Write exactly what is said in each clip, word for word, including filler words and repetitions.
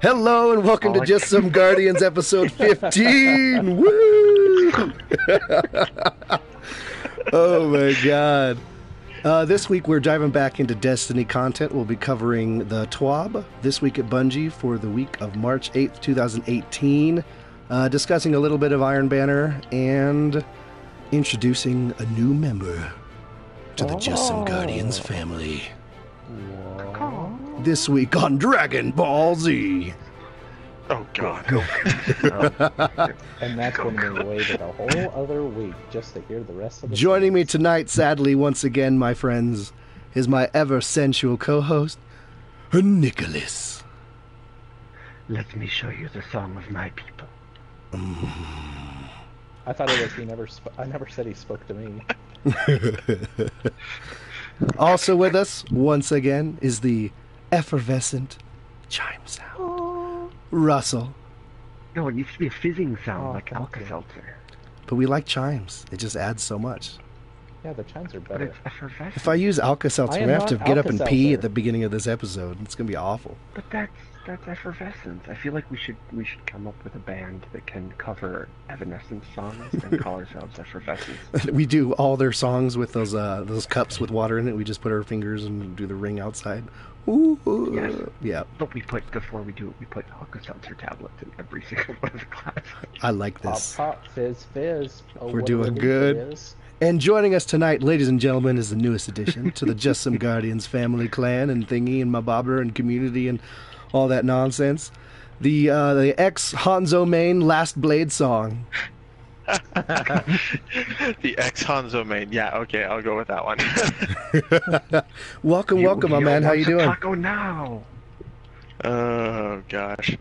Hello and welcome to Just Some Guardians episode fifteen. Woo! Oh my god. Uh, this week we're diving back into Destiny content. We'll be covering the T W A B this week at Bungie for the week of March eighth, twenty eighteen. Uh, discussing a little bit of Iron Banner and introducing a new member to the oh. Just Some Guardians family. Whoa. This week on Dragon Ball Z. Oh god. And that's when we waited a whole other week just to hear the rest of the Joining songs. me tonight, sadly, once again, my friends, is my ever sensual co-host, Nicholas. Let me show you the song of my people. Mm. I thought it was he never. Sp- I never said he spoke to me. Also with us, once again, is the effervescent chime sound, Russell. No, it used to be a fizzing sound Oh, like thank Alka-Seltzer. But we like chimes. It just adds so much. Yeah, the chimes are But better. it's effervescent. If I use Alka-Seltzer, I I'm am going to have to not get up and pee Alka-Seltzer. at the beginning of this episode. It's going to be awful. But that's that's effervescence. I feel like we should we should come up with a band that can cover Evanescence songs and call ourselves Effervescence. We do all their songs with those uh, those cups with water in it. We just put our fingers and do the ring outside. Ooh, Yes. yeah, But we put before we do it, we put Alka-Seltzer tablets in every single one of the classes. I like Pop, this. pop, fizz, fizz. Oh, We're what doing a relief good. it is. And joining us tonight, ladies and gentlemen, is the newest addition to the Just Some Guardians family clan and thingy and mabobber and community and all that nonsense. The uh, the ex Hanzo main Last Blade song. The ex Hanzo main. Yeah, okay, I'll go with that one. welcome, You- welcome, my you man. How want you some doing? Taco now. Oh gosh.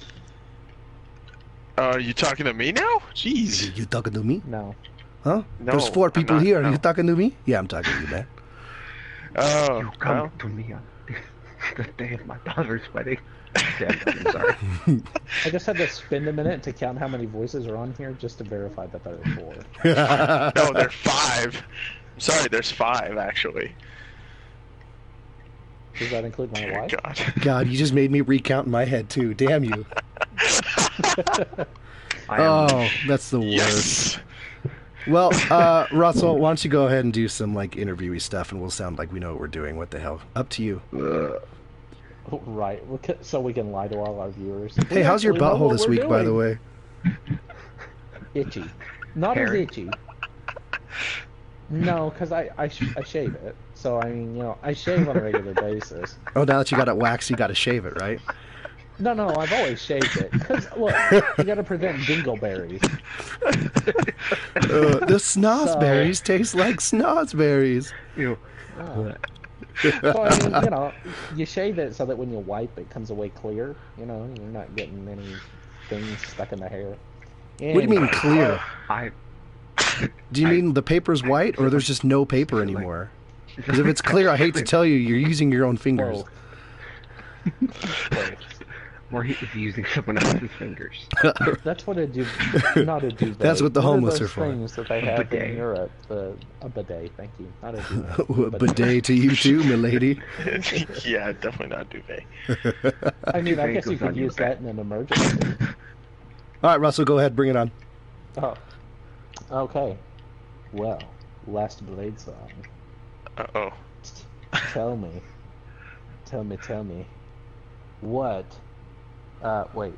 Uh, are you talking to me now? Jeez. You talking to me? No. Huh? No, There's four I'm people not, here. Are no. you talking to me? Yeah, I'm talking to you, man. Oh, You come well, to me on the day of my daughter's wedding. Damn, I'm sorry. I just had to spend a minute to count how many voices are on here just to verify that there are four. no, there's five. I'm sorry, there's five actually. Does that include my Dear wife? God. God, you just made me recount in my head too. Damn you. I am Oh, that's the worst. Yes. Well, uh, Russell, why don't you go ahead and do some like interviewy stuff, and we'll sound like we know what we're doing. What the hell? Up to you. Ugh. Oh, right, we could- so we can lie to all our viewers. Hey, how's your We know butthole what this we're week, by the doing. way? Itchy. Not Hairy? as itchy. No, because I, I, sh- I shave it. So, I mean, you know, I shave on a regular basis. Oh, now that you got it waxed, you got to shave it, right? No, no, I've always shaved it. Because, look, you got to prevent dingleberries. Uh, the snozberries taste like snozberries. Ew. Oh. So, I mean, you know, you shave it so that when you wipe, it comes away clear. You know, you're not getting any things stuck in the hair. What do you mean And- clear? I. Do you I- mean the paper's white, or there's just no paper anymore? Because if it's clear, I hate to tell you, you're using your own fingers. Both. Or he is using someone else's fingers. That's what a du- not a duvet. That's what the What homeless those are for. things that they A have bidet. in Europe. Uh, a bidet, thank you. Not a duvet. A bidet to you too, milady. Yeah, definitely not duvet. I mean, I Duvet guess you goes could on your use bed. that in an emergency. All right, Russell, go ahead, bring it on. Oh. Okay. Well, Last Blade song. Uh oh. Tell me. Tell me, tell me. What? Uh, wait.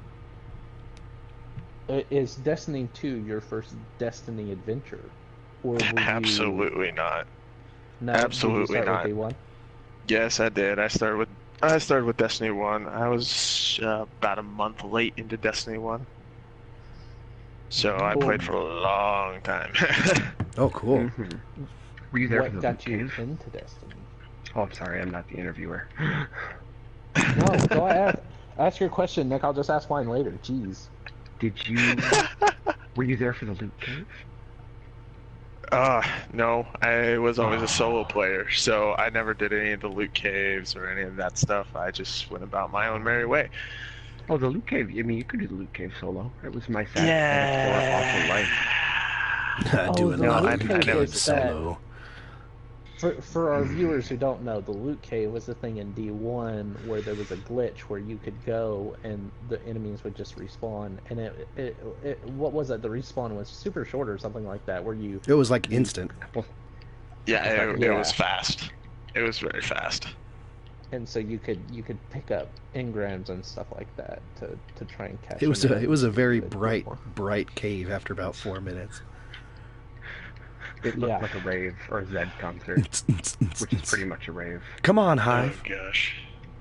I- Is Destiny two your first Destiny adventure? Or were you... Absolutely not. No, did you absolutely start not. With D one? Yes, I did. I started with I started with Destiny one. I was uh, about a month late into Destiny one. So I Cool. played for a long time. Oh, cool. Mhm. Were you there for What the got loot you cave? into Destiny? Oh, I'm sorry, I'm not the interviewer. No, go ahead. Ask your question, Nick. I'll just ask mine later. Jeez. Did you? Were you there for the loot cave? Uh, no, I was always a solo player, so I never did any of the loot caves or any of that stuff. I just went about my own merry way. Oh, the loot cave. I mean, you could do the loot cave solo. It was my sad, awful life. I do Oh, it the live. loot I cave do it is solo. For for our viewers who don't know, the loot cave was a thing in D one where there was a glitch where you could go and the enemies would just respawn, and it it, it what was it? The respawn was super short or something like that, where you It was like instant. Yeah, it, Yeah. it was fast. It was very fast. and so you could you could pick up engrams and stuff like that to, to try and catch. It was a them. it was a very Good bright before. bright cave after about four minutes. It looked Yeah. like a rave or a Zed concert, which is pretty much a rave. Come on, Oh Hive. gosh.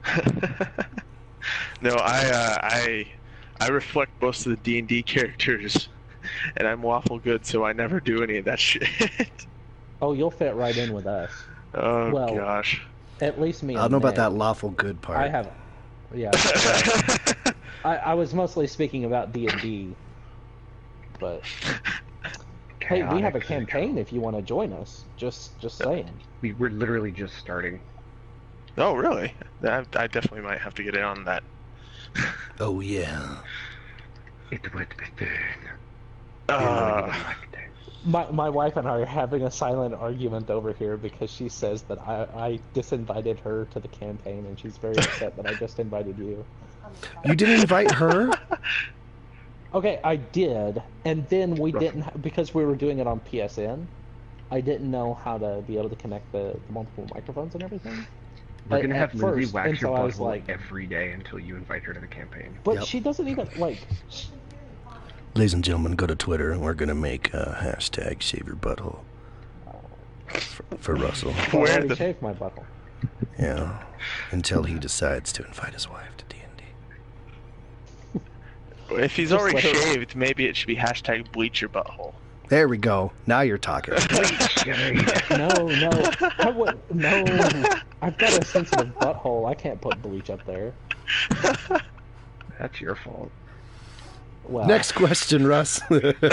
No, I uh, I I reflect most of the D and D characters, and I'm waffle good, so I never do any of that shit. Oh, you'll fit right in with us. Oh Well, gosh. At least me. I don't and know about Nick. that lawful good part. I have. Yeah. well, I, I was mostly speaking about D and D, but hey, we have a Chaotic campaign if you want to join us. Just just saying. We were literally just starting. Oh really? I, I definitely might have to get in on that. Oh yeah. It would be fun. Uh, My my wife and I are having a silent argument over here because she says that I I disinvited her to the campaign, and she's very upset that I just invited you. You didn't invite her? Okay, I did, and then we didn't ha- because we were doing it on P S N. I didn't know how to be able to connect the, the multiple microphones and everything. We're At- gonna at have Lindsay first, wax and your so I was butthole like- every day until you invite her to the campaign. But Yep. she doesn't even like. Ladies and gentlemen, go to Twitter and we're gonna make a hashtag Shave Your Butthole for, for Russell. I Where already the- shaved my butthole. Yeah, until he decides to invite his wife to D and D. if he's Just already let her- shaved, maybe it should be hashtag bleach your butthole. There we go. Now you're talking. No, no, I would no. I've got a sensitive butthole. I can't put bleach up there. That's your fault. Well, Next question, Russ.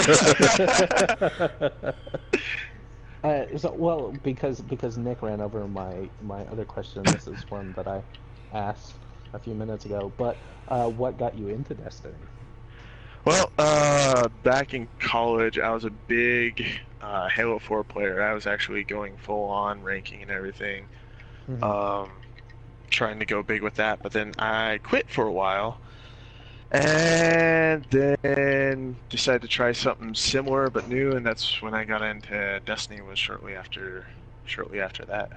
Uh, so, well, because because Nick ran over my my other question. This is one that I asked a few minutes ago. But uh, what got you into Destiny? Well, uh, back in college, I was a big uh, Halo four player. I was actually going full on ranking and everything, Mhm. um, trying to go big with that. But then I quit for a while, and then decided to try something similar but new. And that's when I got into Destiny. Was shortly after, shortly after that.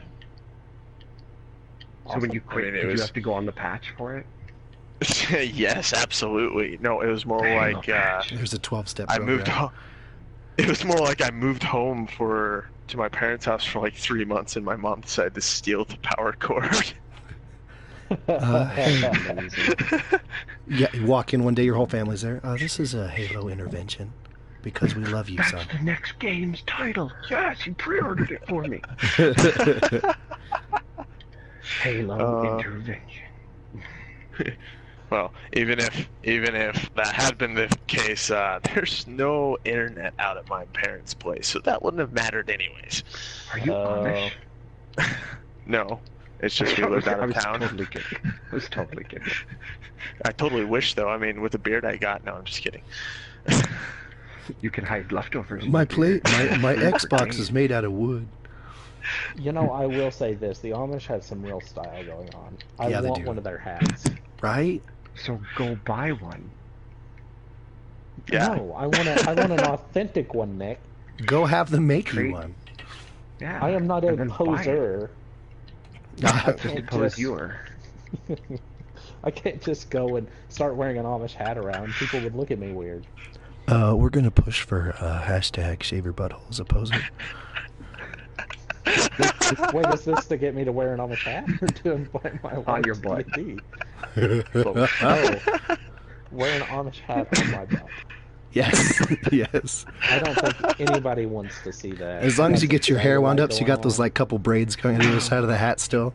So when you I quit, mean, it did was- you have to go on the patch for it? Yes, absolutely. No, it was more Halo like. Uh, There's a twelve-step I program. moved home. It was more like I moved home for to my parents' house for like three months, and my mom decided to steal the power cord. Uh, Yeah, you walk in one day, your whole family's there. Uh, this is a Halo intervention because we love you, That's son. the next game's title. Yes, you pre-ordered it for me. Halo Uh, intervention. Well, even if even if that had been the case, uh, there's no internet out at my parents' place, so that wouldn't have mattered anyways. Are you Uh, Amish? No, it's just we I was- lived out I of was town. totally kidding. I was totally kidding. I totally wish, though. I mean, with the beard I got, no, I'm just kidding. You can hide leftovers. in My the play, beard. my, my Food for Xbox days. is made out of wood. You know, I will say this: the Amish have some real style going on. I Yeah, they want do. one of their hats. Right? So go buy one. Yeah. No, I want a, I want an authentic one, Nick. Go have them make you Great. one. Yeah. I am not a and then buy it. poser. I Just can't suppose just- you are. I can't just go and start wearing an Amish hat around. People would look at me weird. Uh, we're gonna push for uh, hashtag Shave Your Butthole as a poser. Wait, is this to get me to wear an Amish hat or to invite my wife On your to butt. D and D? Oh, wear an Amish hat on my butt. Yes, yes. I don't think anybody wants to see that. As long as you That's get your a hair wound light up, so you got going those on. like couple braids going on the other side of the hat still.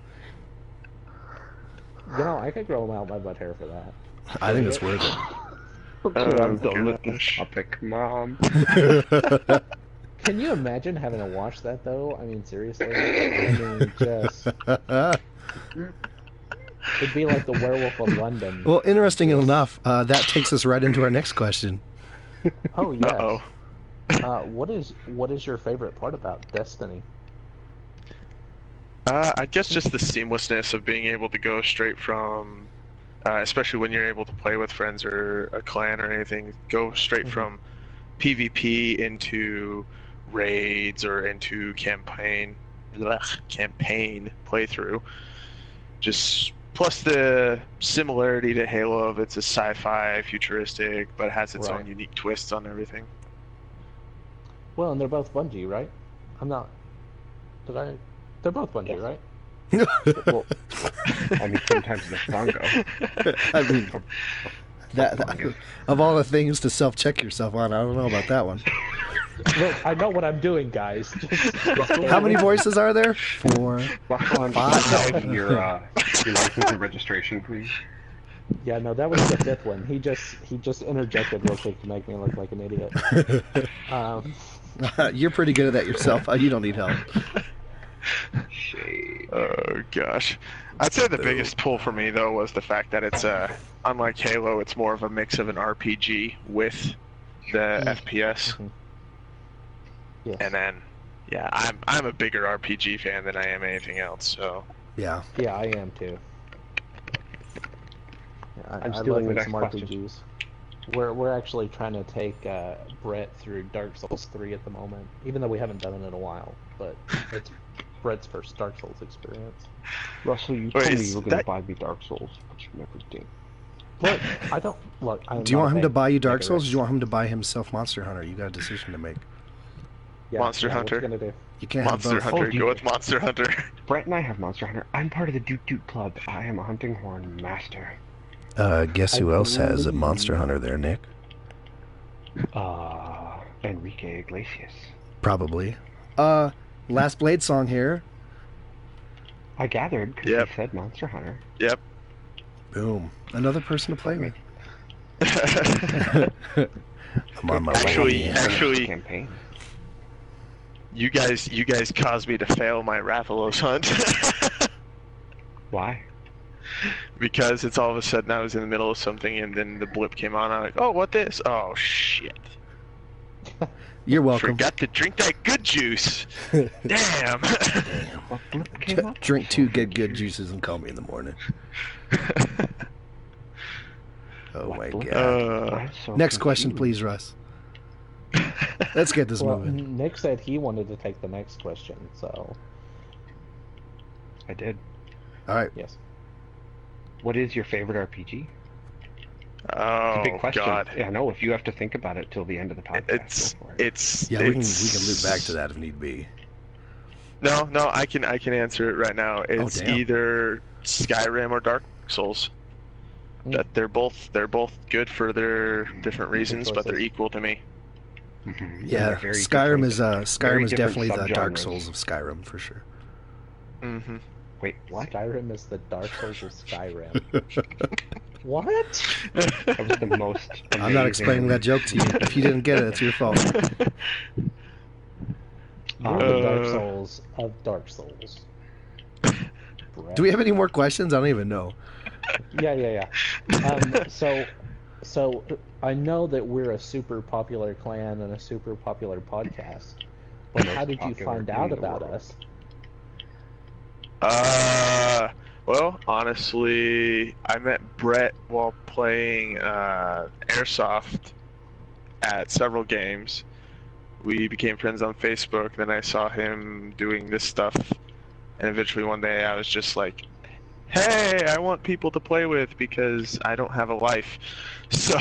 You know, I could grow out my butt hair for that. I think it's worth it. Okay, I'm Oh, done with this gosh. topic, Mom. Can you imagine having to watch that though? I mean, seriously. I mean, just it'd be like the Werewolf of London. Well, interesting enough, uh, that takes us right into our next question. Oh yes. Uh-oh. Uh, what is what is your favorite part about Destiny? Uh, I guess just the seamlessness of being able to go straight from, uh, especially when you're able to play with friends or a clan or anything, go straight Mhm. from PvP into raids or into campaign, blech, campaign playthrough. Just plus the similarity to Halo of it's a sci-fi, futuristic, but has its Right. own unique twists on everything. Well, and they're both Bungie, right? I'm not. Did I? They're both Bungie, Yes. right? Well, I mean, sometimes the song goes. I mean, that, that of all the things to self-check yourself on, I don't know about that one. Look, I know what I'm doing, guys. Just, How many voices are there? Four. Buckle on Five. your uh, your license and registration, please. Yeah, no, that was the fifth one. He just he just interjected real quick to make me look like an idiot. Um, You're pretty good at that yourself. Uh, You don't need help. Shade. Oh gosh, I'd say the biggest pull for me though was the fact that it's uh, unlike Halo, it's more of a mix of an R P G with the F P S, yes. and then yeah, I'm I'm a bigger R P G fan than I am anything else. So Yeah. Yeah, I am too. Yeah, I, I'm I stealing love the me some next question. R P Gs. We're we're actually trying to take uh, Brett through Dark Souls three at the moment, even though we haven't done it in a while. But it's Brett's first Dark Souls experience. Russell, you Wait, told me is you were going to that- buy me Dark Souls, but you never did. Look, I don't look. I'm Do you not want a him to big buy you Dark Megareth. Souls, or do you want him to buy himself Monster Hunter? You got a decision to make. Yeah, Monster yeah, Hunter? What you gonna do? You can't Monster have both. Hunter, Oh, you- go with Monster Hunter. Brett and I have Monster Hunter. I'm part of the Doot Doot Club. I am a hunting horn master. Uh, guess who else has a Monster Hunter there, Nick? Uh, Enrique Iglesias. Probably. Uh, Last Blade song here. I gathered because Yep. he said Monster Hunter. Yep. Boom. Another person to play with. I'm on my Actually, way. actually- campaign. you guys, you guys caused me to fail my Rathalos hunt. Why? Because it's all of a sudden I was in the middle of something and then the blip came on. I'm like, oh, what this? Oh shit! You're welcome. Forgot to drink that good juice. Damn. What blip came up? Drink two good good juices and call me in the morning. Oh What my blip? god. uh, I'm so Next question, confused. please, Russ. Let's get this Well, moving. Nick said he wanted to take the next question, so I did. All right. yes. What is your favorite R P G? oh It's a big question. god. Yeah, no, if you have to think about it till the end of the podcast, It's go for it. it's Yeah, we can we it's- can loop back to that if need be. No, no, I can I can answer it right now. It's damn. either Skyrim or Dark Souls. Mm. That they're both they're both good for their different reasons, but they're choices. equal to me. Mhm. And Yeah, they're very Skyrim different- is uh very Skyrim is different definitely the Dark subgenres. Souls of Skyrim for sure. Mm-hmm. Wait, what? Skyrim is the Dark Souls of Skyrim. What? That was the most. I'm not amazing- explaining that joke to you. If you didn't get it, it's your fault. You're the Dark Uh. Souls of Dark Souls. Do we have any more questions? I don't even know. Yeah, yeah, yeah. Um, so, so I know that we're a super popular clan and a super popular podcast, but Most how did you popular find in out the about world. us? Uh, well, honestly, I met Brett while playing uh, Airsoft at several games. We became friends on Facebook. Then I saw him doing this stuff, and eventually one day I was just like, "Hey, I want people to play with because I don't have a life." So,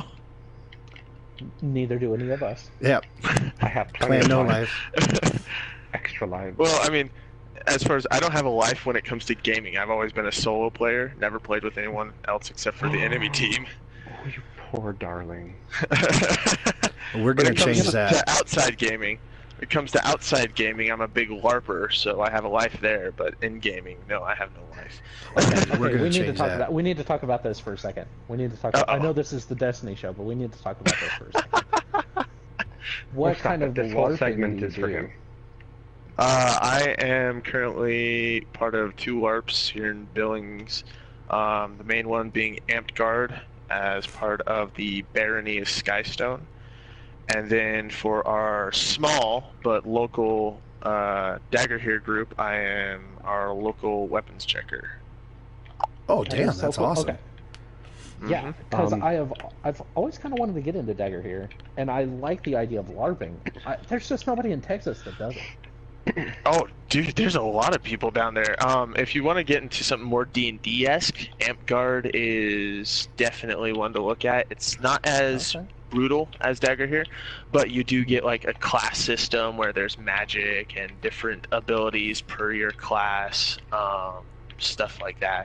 Neither do any of us. Yeah, I have plenty clan of no time, life. extra lives. well, I mean, as far as I don't have a life when it comes to gaming. I've always been a solo player, never played with anyone else except for the enemy team. Oh, you poor darling. We're When gonna it comes change to that. outside gaming, when it comes to outside gaming, I'm a big LARPer, so I have a life there. But in gaming, no, I have no life. Okay, we're Okay, gonna we need to change talk that. about we need to talk about this for a second. We need to talk. About, I Uh-oh. know this is the Destiny show, but we need to talk about this for a second. What Well, stop kind it. of this whole LARPing segment do you is for do? him? Uh, I am currently part of two LARPs here in Billings. Um, the main one being Amped Guard as part of the Barony of Skystone. And then for our small but local uh, Dagger Here group, I am our local weapons checker. Oh, That damn, is so that's cool. awesome. Okay. Yeah, Mhm. because Um, I have I've always kind of wanted to get into Dagger here, and I like the idea of LARPing. I, there's just nobody in Texas that does it. Oh, dude, there's a lot of people down there. Um, if you want to get into something more D and D-esque, Amp-Guard is definitely one to look at. It's not as Okay. brutal as Dagger here, but you do get like a class system where there's magic and different abilities per your class, um, stuff like that.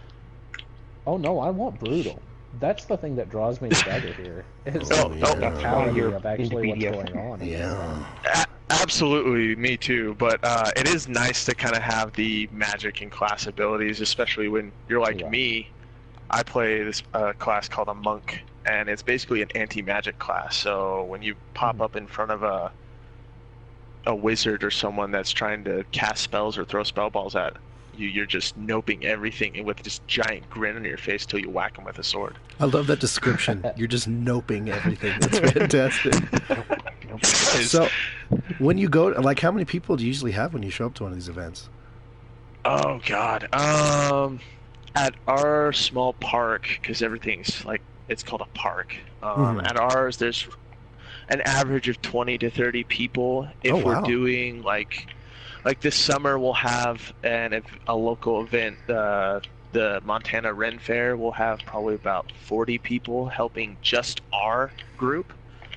Oh no, I want brutal. That's the thing that draws me to Dagger here. Is Oh, the yeah. brutality You're of actually what's into B D S. going on. Yeah. A- absolutely, me too. But uh, it is nice to kind of have the magic and class abilities, especially when you're like Yeah. me. I play this uh, class called a monk, and it's basically an anti-magic class. So when you pop Mhm. up in front of a a wizard or someone that's trying to cast spells or throw spell balls at you, you're just noping everything with this giant grin on your face till you whack them with a sword. I love that description. You're just noping everything. That's fantastic. So, when you go, like, how many people do you usually have when you show up to one of these events? Oh God. Um, at our small park, because everything's like it's called a park. Um, Mhm. At ours, there's an average of twenty to thirty people. If Oh, we're wow. doing like, like this summer, we'll have an ev- a local event. Uh, the Montana Ren Fair will have probably about forty people helping just our group.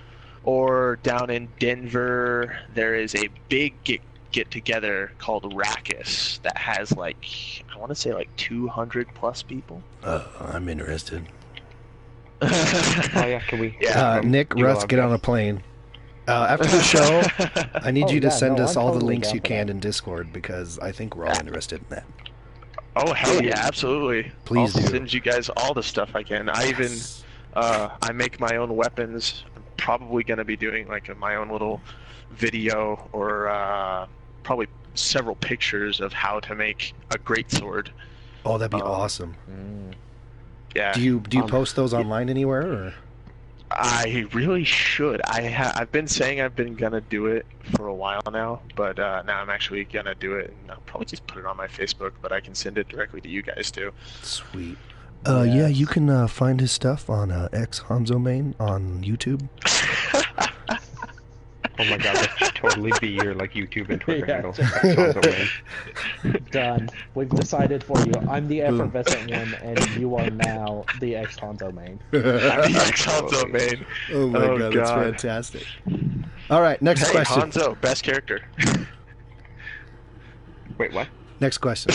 Or down in Denver, there is a big get get together called Rackus that has like I want to say like two hundred plus people. Uh, I'm interested. Oh yeah, can we? Yeah. Uh, um, Nick, you Russ, allow get on a guests? plane. Uh, after the show, I need Oh, you to yeah, send no, us I'm all the totally links down you for can that. in Discord because I think we're all interested in that. Oh hell yeah, absolutely! Please I'll do. send you guys all the stuff I can. I even Yes. uh, I make my own weapons. I'm probably gonna be doing like a, my own little video or uh, probably several pictures of how to make a greatsword. Oh, that'd be Um, awesome. Mm. Yeah. Do you do you um, post those online anywhere? Or? I really should. I ha- I've been saying I've been gonna do it for a while now, but uh, now I'm actually gonna do it, and I'll probably just put it on my Facebook. But I can send it directly to you guys too. Sweet. Uh, yeah, Yes. you can uh, find his stuff on uh, X Hanzo Main on YouTube. Oh my god, that should totally be your like YouTube and Twitter Yeah, handle. just- Hanzo Man. Done. We've decided for you. I'm the Boom. effervescent one, and you are now the ex Hanzo main. The X Hanzo main. Oh my Oh, god, that's God. fantastic. All right, next Hey, question. Hanzo, best character. Wait, what? Next question.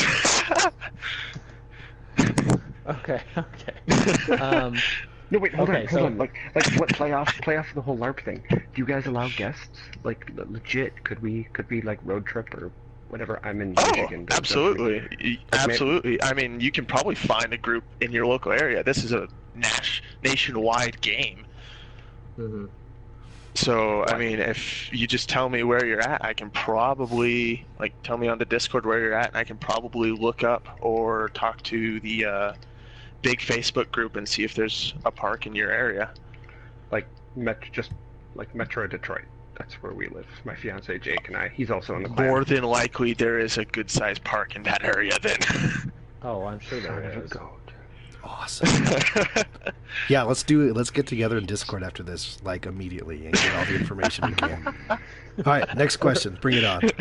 Okay, okay. Um, No, wait, hold Okay, on, hold so- on. Like, like, what? Play off, play off the whole LARP thing. Do you guys allow guests? Like, le- legit? Could we, could we like road trip or whatever? I'm in Oh, Michigan. but- absolutely, Y- Like, absolutely. I mean, you can probably find a group in your local area. This is a nas- nationwide game. mhm. So, I mean, if you just tell me where you're at, I can probably, like, tell me on the Discord where you're at, and I can probably look up or talk to the uh, big Facebook group and see if there's a park in your area. like Met, just like Metro Detroit. That's where we live. My fiance Jake and I. He's also in the clan. More than likely, there is a good-sized park in that area then. Oh, I'm sure Son there of a is. goat. Awesome. Yeah, let's do it. Let's get together in Discord after this, like immediately, and get all the information we can. All right, next question. Bring it on.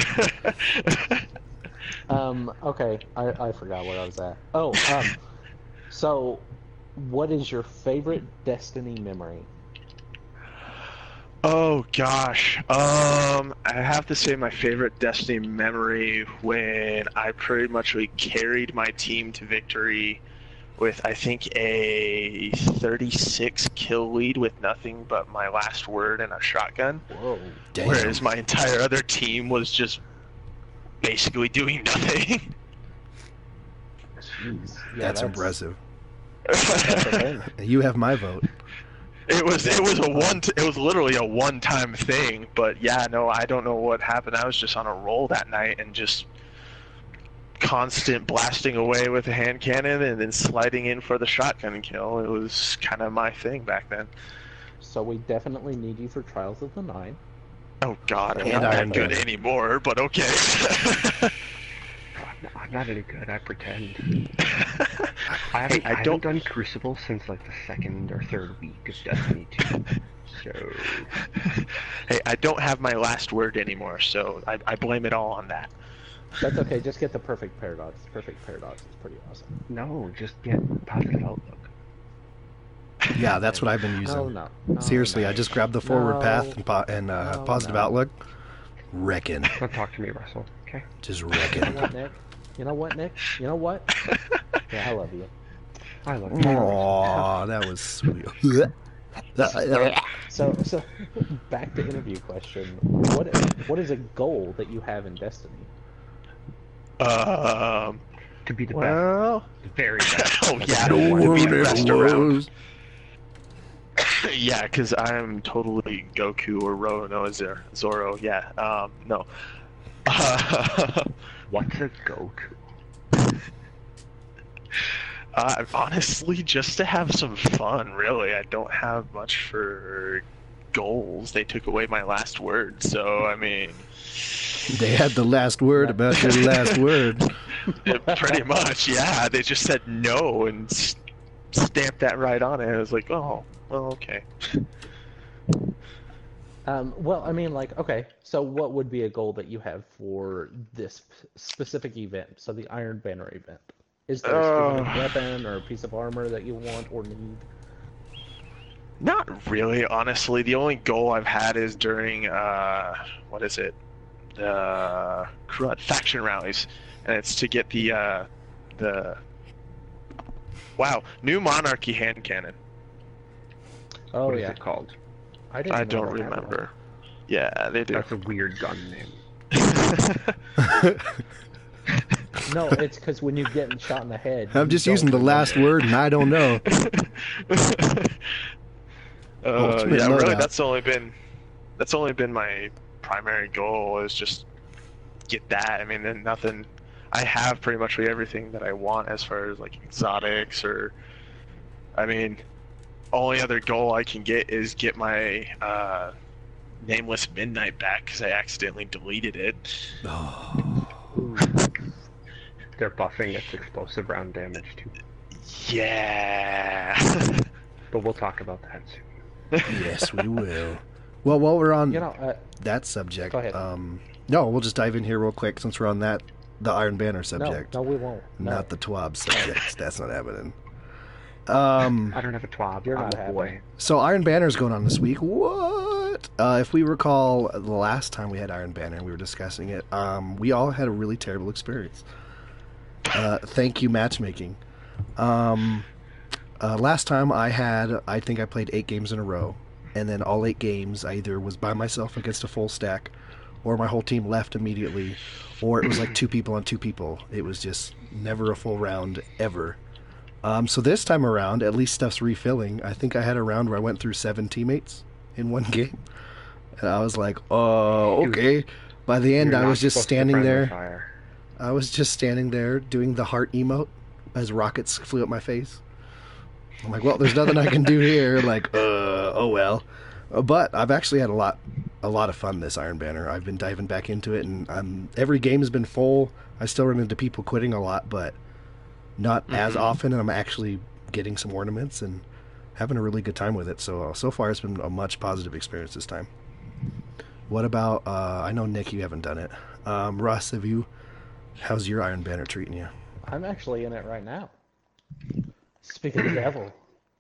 Um, okay, I, I forgot where I was at. Oh, um, so what is your favorite Destiny memory? Oh gosh, um, I have to say my favorite Destiny memory when I pretty much like, carried my team to victory with I think a thirty-six kill lead with nothing but my last word and a shotgun, Whoa. Damn. whereas my entire other team was just basically doing nothing. Jeez. Yeah, That's impressive. That's a thing. You have my vote. It was it was a one t- it was literally a one time thing, but yeah, no, I don't know what happened. I was just on a roll that night and just constant blasting away with a hand cannon and then sliding in for the shotgun kill. It was kind of my thing back then. So we definitely need you for Trials of the Nine. Oh god, I'm And not Iron that good Gun. anymore, but okay. God, no, I'm not any good. I pretend. I haven't, Hey, I I haven't don't. done Crucible since like the second or third week of Destiny two. So Hey, I don't have my last word anymore, so I, I blame it all on that. That's okay. Just get the perfect paradox. Perfect paradox is pretty awesome. no, just get positive outlook. Yeah, that's what I've been using. Oh no. Oh, Seriously, no. I just grabbed the forward No. path and, po- and uh, Oh, positive no. outlook. Wrecking. Don't talk to me, Russell. Okay. Just You know wrecking. what, Nick? You know what, Nick? You know what? Yeah, I love you. I love you. Aww, that was sweet. So, so back to interview question. What what is a goal that you have in Destiny? Um. To be the Well. best, very best. Oh That's yeah. what I No want to one be the ever best around. was. Yeah, because I'm totally Goku or Rono Zor- Zoro. Yeah. Um. No. Uh, What's a go-to? uh, honestly, just to have some fun. Really, I don't have much for goals. They took away my last word, so I mean. They had the last word about your last word. It, pretty much, yeah. They just said no and s- stamped that right on it. I was like, oh, well, okay. Um, well, I mean, like, okay, so what would be a goal that you have for this p- specific event? So the Iron Banner event. Is there a specific Uh. weapon or a piece of armor that you want or need? Not really, honestly. The only goal I've had is during, uh, what is it? The crud, faction rallies. And it's to get the, uh, the, wow, new Monarchy hand cannon. Oh, What is yeah. it called? I, didn't I know don't they had one. remember. Yeah, they do. That's a weird gun name. No, it's because when you get shot in the head. I'm you just don't using the last remember. word, and I don't know. Uh, Ultimate yeah, really, loadout. that's only been that's only been my primary goal is just get that. I mean, then nothing. I have pretty much everything that I want as far as like exotics or. I mean, only other goal I can get is get my uh, nameless midnight back because I accidentally deleted it. Oh. Ooh. They're buffing its explosive round damage too. Yeah. But we'll talk about that soon. Yes, we will. Well, while we're on You know, uh, that subject, Go ahead. um, no, we'll just dive in here real quick since we're on that, the Iron Banner no, subject, no, we won't. No. not the TWAB subject. That's not happening. Um, I don't have a twab. You're I'm not a happy. boy. so Iron Banner's going on this week. What? Uh, if we recall, the last time we had Iron Banner and we were discussing it, um, we all had a really terrible experience. Uh, thank you, matchmaking. Um, uh, last time I had, I think I played eight games in a row, and then all eight games I either was by myself against a full stack, or my whole team left immediately, or it was like two people on two people. It was just never a full round ever. Um, so this time around, at least stuff's refilling. I think I had a round where I went through seven teammates in one game, and I was like, "Oh, okay." By the end, You're I not was just supposed to standing friendly there. fire. I was just standing there doing the heart emote as rockets flew at my face. I'm like, well, there's nothing I can do here. Like, uh, oh well. Uh, But I've actually had a lot, a lot of fun this Iron Banner. I've been diving back into it, and I'm every game has been full. I still run into people quitting a lot, but not as often. And I'm actually getting some ornaments and having a really good time with it. So uh, so far, it's been a much positive experience this time. What about? Uh, I know Nick, you haven't done it. Um, Russ, have you? How's your Iron Banner treating you? I'm actually in it right now. Speak of the devil.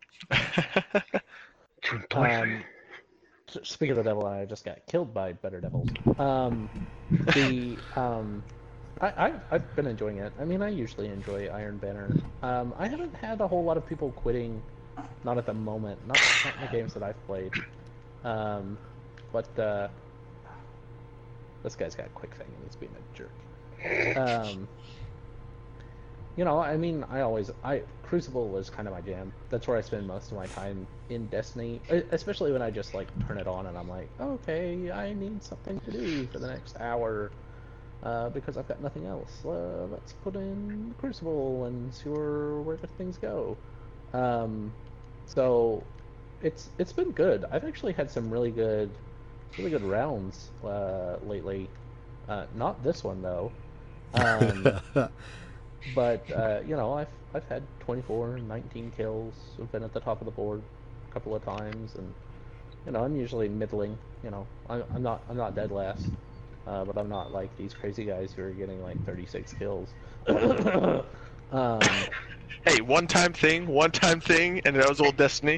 Um, s- speak of the devil, I just got killed by better devils. Um, the um, I, I I've been enjoying it. I mean, I usually enjoy Iron Banner. Um, I haven't had a whole lot of people quitting, not at the moment, not, not in the games that I've played. Um, but uh, this guy's got a quick thing and he's being a jerk. Um, you know, I mean, I always, I Crucible is kind of my jam. That's where I spend most of my time in Destiny, e- especially when I just like turn it on and I'm like, okay, I need something to do for the next hour, uh, because I've got nothing else. Uh, let's put in Crucible and see where where things go. Um, so it's it's been good. I've actually had some really good, really good rounds uh, lately. Uh, not this one though. Um, but uh, you know, I've I've had twenty-four, nineteen kills. I've been at the top of the board a couple of times, and you know, I'm usually middling. You know, I'm, I'm not I'm not dead last, uh, but I'm not like these crazy guys who are getting like thirty-six kills. um, Hey, one-time thing, one-time thing, and that was old Destiny.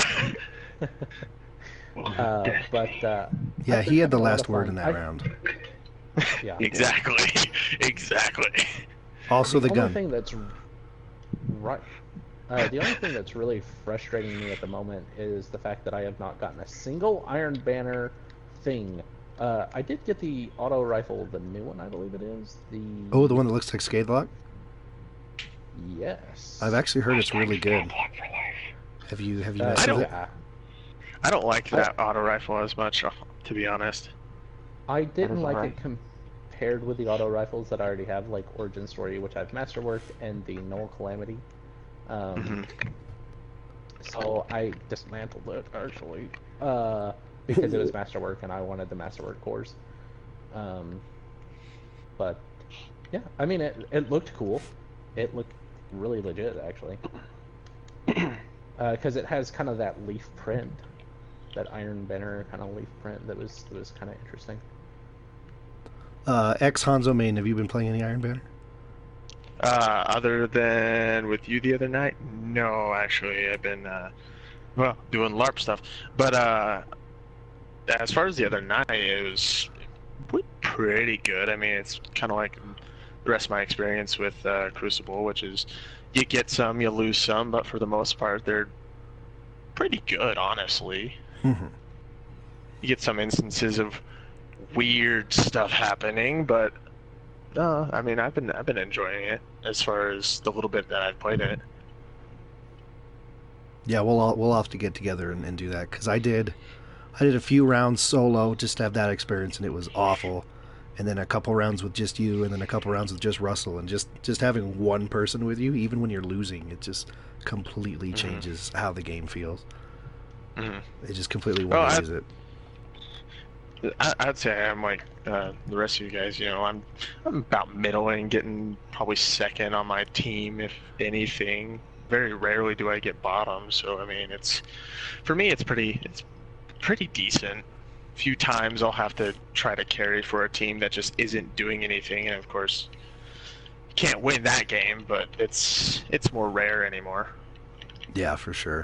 uh, but uh, Yeah, I've he been had the having a lot last of word fun. in that I- round. Yeah. Exactly, exactly. Also the, only gun. thing that's right. Uh, the only thing that's really frustrating me at the moment is the fact that I have not gotten a single Iron Banner thing. Uh, I did get the auto rifle, the new one, I believe it is. The Oh, the one that looks like Skadelock? yes. I've actually heard it's really good. Lock for life. Have you have you Uh, messed I with it? yeah. I don't like that auto rifle as much, to be honest. I didn't is like alright. it compared with the auto rifles that I already have, like Origin Story, which I've masterworked, and the Null Calamity. Um, hmm So I dismantled it actually, uh, because it was masterwork and I wanted the masterwork cores. Um, but yeah, I mean it. It looked cool. It looked really legit actually, because it has kind of that leaf print, that Iron Banner kind of leaf print that was that was kind of interesting. Uh, ex Hanzo main, have you been playing any Iron Banner? Uh, other than with you the other night, no, actually, I've been, uh, well, doing LARP stuff. But uh, as far as the other night, it was pretty good. I mean, it's kind of like the rest of my experience with uh, Crucible, which is you get some, you lose some, but for the most part, they're pretty good, honestly. Mhm. You get some instances of weird stuff happening, but uh, I mean, I've been I've been enjoying it as far as the little bit that I've played it. Yeah, we'll all, we'll have to get together and, and do that because I did I did a few rounds solo just to have that experience and it was awful, and then a couple rounds with just you, and then a couple rounds with just Russell, and just just having one person with you, even when you're losing, it just completely changes how the game feels. Mhm. It just completely Well, I- one-ways it. I, I'd say I'm like uh, the rest of you guys. You know, I'm I'm about middling, getting probably second on my team, if anything. Very rarely do I get bottom, so I mean, it's for me, it's pretty it's pretty decent. A few times I'll have to try to carry for a team that just isn't doing anything, and of course, you can't win that game, but it's it's more rare anymore. Yeah, for sure.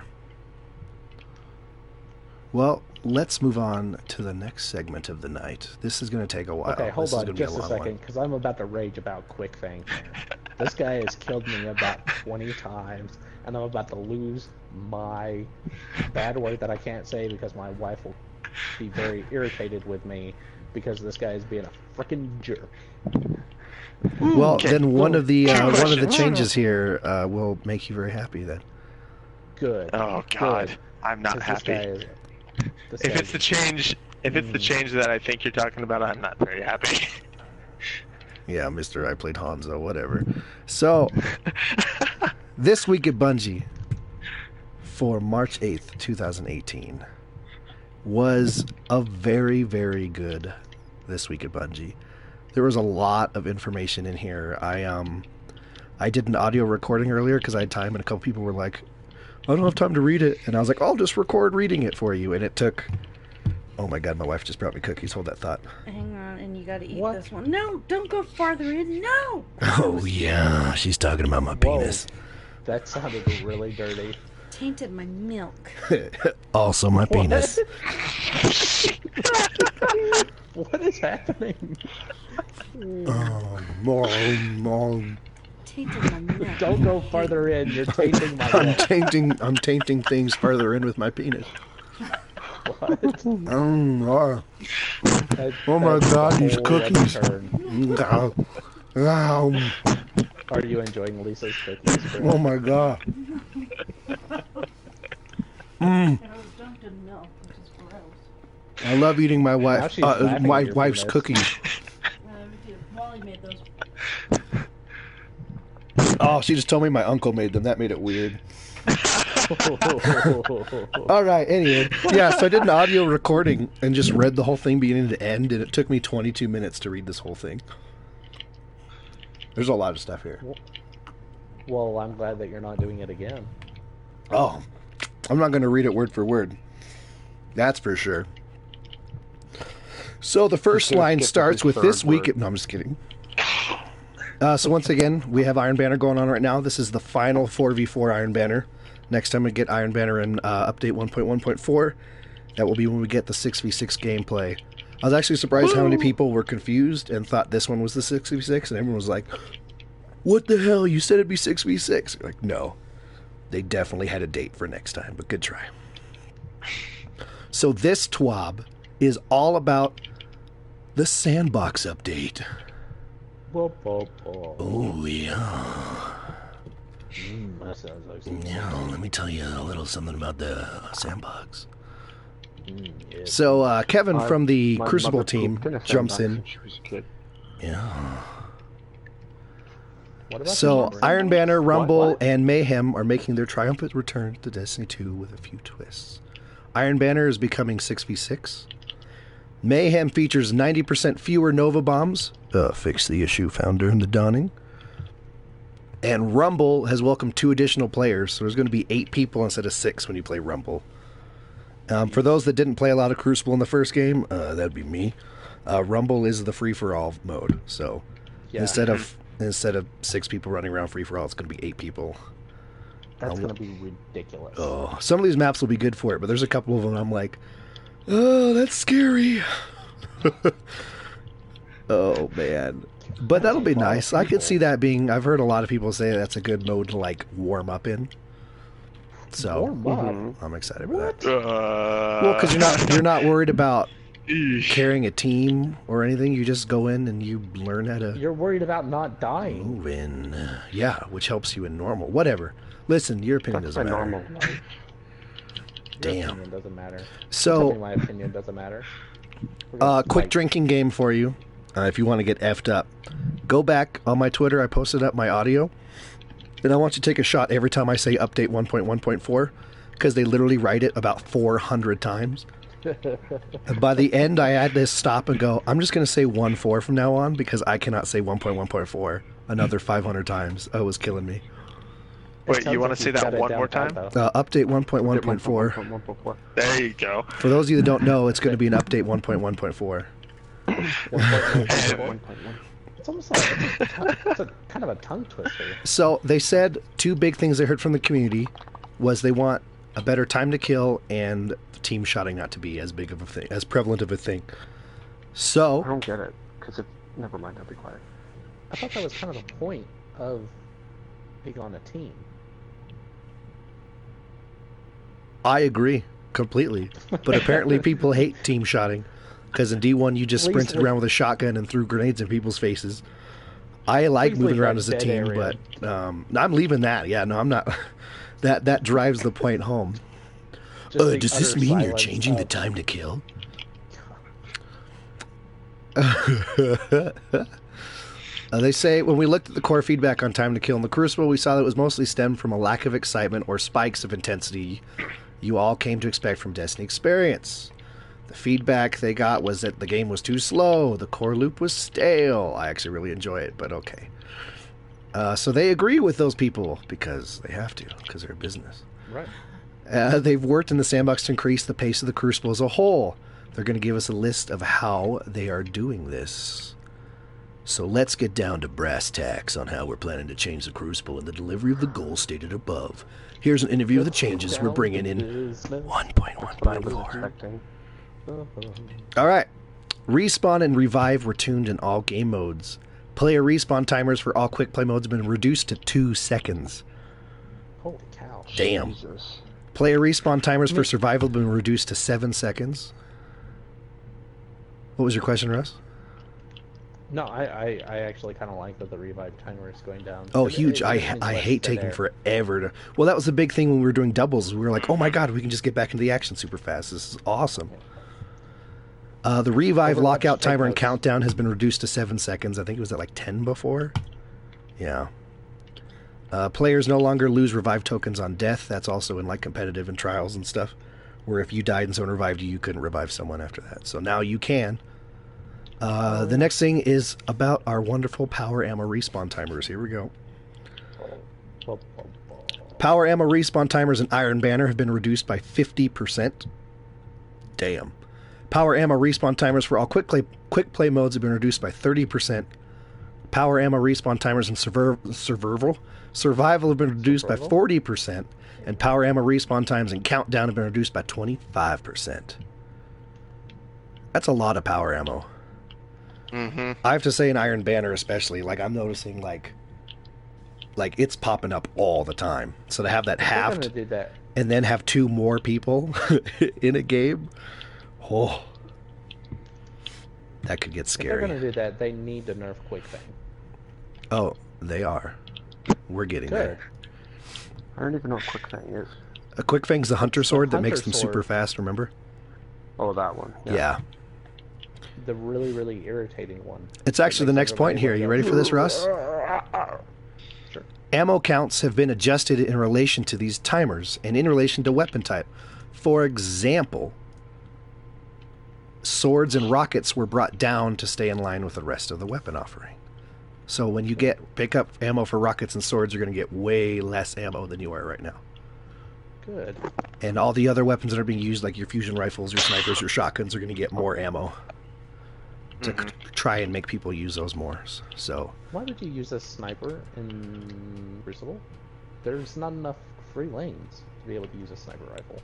Well, let's move on to the next segment of the night. This is going to take a while. Okay, hold this is on gonna be just a, long second, one. because I'm about to rage about Quick Fang. This guy has killed me about twenty times, and I'm about to lose my bad word that I can't say because my wife will be very irritated with me because this guy is being a freaking jerk. Well, Okay, then one go. of the uh, one of the Questions. changes here uh, will make you very happy. Then. Good. Oh God, Good. I'm not 'Cause happy. This guy is, this If guy it's is- the change, if it's the Mm. change that I think you're talking about, I'm not very happy. Yeah, Mister I played Hanzo, whatever. So, this week at Bungie, for March eighth, twenty eighteen, was a very, very good This Week at Bungie. There was a lot of information in here. I um, I did an audio recording earlier because I had time, and a couple people were like, I don't have time to read it. And I was like, I'll just record reading it for you. And it took, oh my God, my wife just brought me cookies. Hold that thought. Hang on, and you gotta eat What? this one. No, don't go farther in. No! Oh yeah, she's talking about my Whoa. penis. That sounded really dirty. Tainted my milk. Also my penis. What is happening? Oh, mom, mom. Tainted my milk. Don't go farther in. You're tainting my I'm milk. tainting I'm tainting things further in with my penis. What? Um, oh, That- Oh my that's God, a these whole other cookies. turn. oh, oh, Are you enjoying Lisa's cookies? Chris? oh my God. Mm, And it was dunked in milk, which is gross. I love eating my Now wife she's uh, laughing my at your wife's penis. cookies. Uh, Wally made those. Oh, she just told me my uncle made them. That made it weird. All right. Anyway, yeah. So I did an audio recording and just read the whole thing beginning to end, and it took me twenty-two minutes to read this whole thing. There's a lot of stuff here. Well, I'm glad that you're not doing it again. Oh, I'm not going to read it word for word. That's for sure. So the first gonna line skip starts every with this third week. word. No, I'm just kidding. Uh, so once again, we have Iron Banner going on right now. This is the final four v four Iron Banner. Next time we get Iron Banner in uh, update one point one point four, that will be when we get the six v six gameplay. I was actually surprised how many people were confused and thought this one was the six v six, and everyone was like, what the hell? You said it'd be six v six. Like, no. They definitely had a date for next time, but good try. So this T W A B is all about the sandbox update. Whoop, whoop, whoop. Oh, yeah. Mm, that sounds like some Yeah, let me tell you a little something about the sandbox. Mm, yeah. So uh, Kevin Uh, from the my Crucible mother team pooped in a jumps sandbox in. when she was a kid. Yeah. What about So the Iron Banner, Rumble, what? and Mayhem are making their triumphant return to Destiny two with a few twists. Iron Banner is becoming six v six. Mayhem features ninety percent fewer Nova bombs. Uh, fix the issue found during the dawning. And Rumble has welcomed two additional players, so there's going to be eight people instead of six when you play Rumble. Um, for those that didn't play a lot of Crucible in the first game, uh, that'd be me. Uh, Rumble is the free-for-all mode, so Yeah. instead of instead of six people running around free-for-all, it's going to be eight people. That's Um, going to be ridiculous. Oh, some of these maps will be good for it, but there's a couple of them I'm like, oh, that's scary. Oh, man. But that'll be nice. I could see that being, I've heard a lot of people say that's a good mode to, like, warm up in. So, Warm up. Mhm. I'm excited for that. Uh, Well, because you're not, you're not worried about Eesh. carrying a team or anything. You just go in and you learn how to You're worried about not dying. move in. Yeah, which helps you in normal. Whatever. Listen, your opinion That's doesn't my matter. normal. Your Damn. opinion doesn't matter. So, Tell me my opinion doesn't matter. We're gonna Uh, quick fight. drinking game for you. Uh, if you want to get effed up, go back on my Twitter. I posted up my audio, and I want you to take a shot every time I say update one point one point four, because they literally write it about four hundred times. And by the end, I had to stop and go, I'm just going to say one point four from now on, because I cannot say one point one point four another five hundred times. Oh, it was killing me. It Wait, sounds you want like to say you've that got it one down more pat, time? though. Uh, update one point one point four. one point one. There you go. For those of you that don't know, it's going to be an update one point one point four. one point one. one point one. It's almost like it's a, tongue, it's a kind of a tongue twister. So they said two big things they heard from the community was they want a better time to kill and team shotting not to be as big of a thing, as prevalent of a thing. I So don't get it, because it... Never mind, I'll be quiet. I thought that was kind of the point of being on a team. I agree completely, but apparently people hate team shotting because in D one you just Please sprinted leave- around with a shotgun and threw grenades in people's faces. I like Please moving leave around that as a dead team, area. but um, I'm leaving that. Yeah, no, I'm not. that that drives the point home. Just Uh, the does this utter mean you're silence changing the of- time to kill? Uh, they say, when we looked at the core feedback on time to kill in the Crucible, we saw that it was mostly stemmed from a lack of excitement or spikes of intensity you all came to expect from Destiny Experience. The feedback they got was that the game was too slow, the core loop was stale. I actually really enjoy it, but okay. Uh, so they agree with those people because they have to, because they're a business. Right. Uh, they've worked in the sandbox to increase the pace of the Crucible as a whole. They're going to give us a list of how they are doing this. So let's get down to brass tacks on how we're planning to change the Crucible and the delivery of the goals stated above. Here's an interview of the changes we're bringing in one point one What I point was four. expecting. All right. Respawn and Revive were tuned in all game modes. Player respawn timers for all quick play modes have been reduced to two seconds. Holy cow. Damn. Jesus. Player respawn timers for survival have been reduced to seven seconds. What was your question, Russ? No, I, I, I actually kind of like that the revive timer is going down. Oh, It- huge. it I just means I less hate dead taking air. forever to... Well, that was the big thing when we were doing doubles. We were like, oh my god, we can just get back into the action super fast. This is awesome. Uh, the revive Overwatch lockout timer and takeouts. countdown has been reduced to seven seconds. I think it was at like ten before. Yeah. Uh, players no longer lose revive tokens on death. That's also in like competitive and trials and stuff, where if you died and someone revived you, you couldn't revive someone after that. So now you can. Uh, the next thing is about our wonderful power ammo respawn timers. Here we go. Power ammo respawn timers in Iron Banner have been reduced by fifty percent. Damn. Power ammo respawn timers for all quick play, quick play modes have been reduced by thirty percent. Power ammo respawn timers in survival, survival, survival have been reduced survival? by forty percent. And power ammo respawn times in Countdown have been reduced by twenty-five percent. That's a lot of power ammo. Mm-hmm. I have to say in Iron Banner especially, like I'm noticing like like it's popping up all the time. So to have that halved do that. and then have two more people in a game, oh, that could get If scary. they're going to do that, they need to nerf Quick Fang. Oh, they are. We're getting Good. there. I don't even know what Quick Fang is. A Quick Fang's the hunter It's the sword that hunter makes them super sword. fast, remember? Oh, that one. Yeah. The really, really irritating one. It's actually the next point here. You ready for this, Russ? Sure. Ammo counts have been adjusted in relation to these timers and in relation to weapon type. For example, swords and rockets were brought down to stay in line with the rest of the weapon offering. So when you get pick up ammo for rockets and swords, you're going to get way less ammo than you are right now. Good. And all the other weapons that are being used, like your fusion rifles, your snipers, your shotguns, are going to get more ammo to Mhm. c- try and make people use those more. So Why would you use a sniper in Crucible? There's not enough free lanes to be able to use a sniper rifle.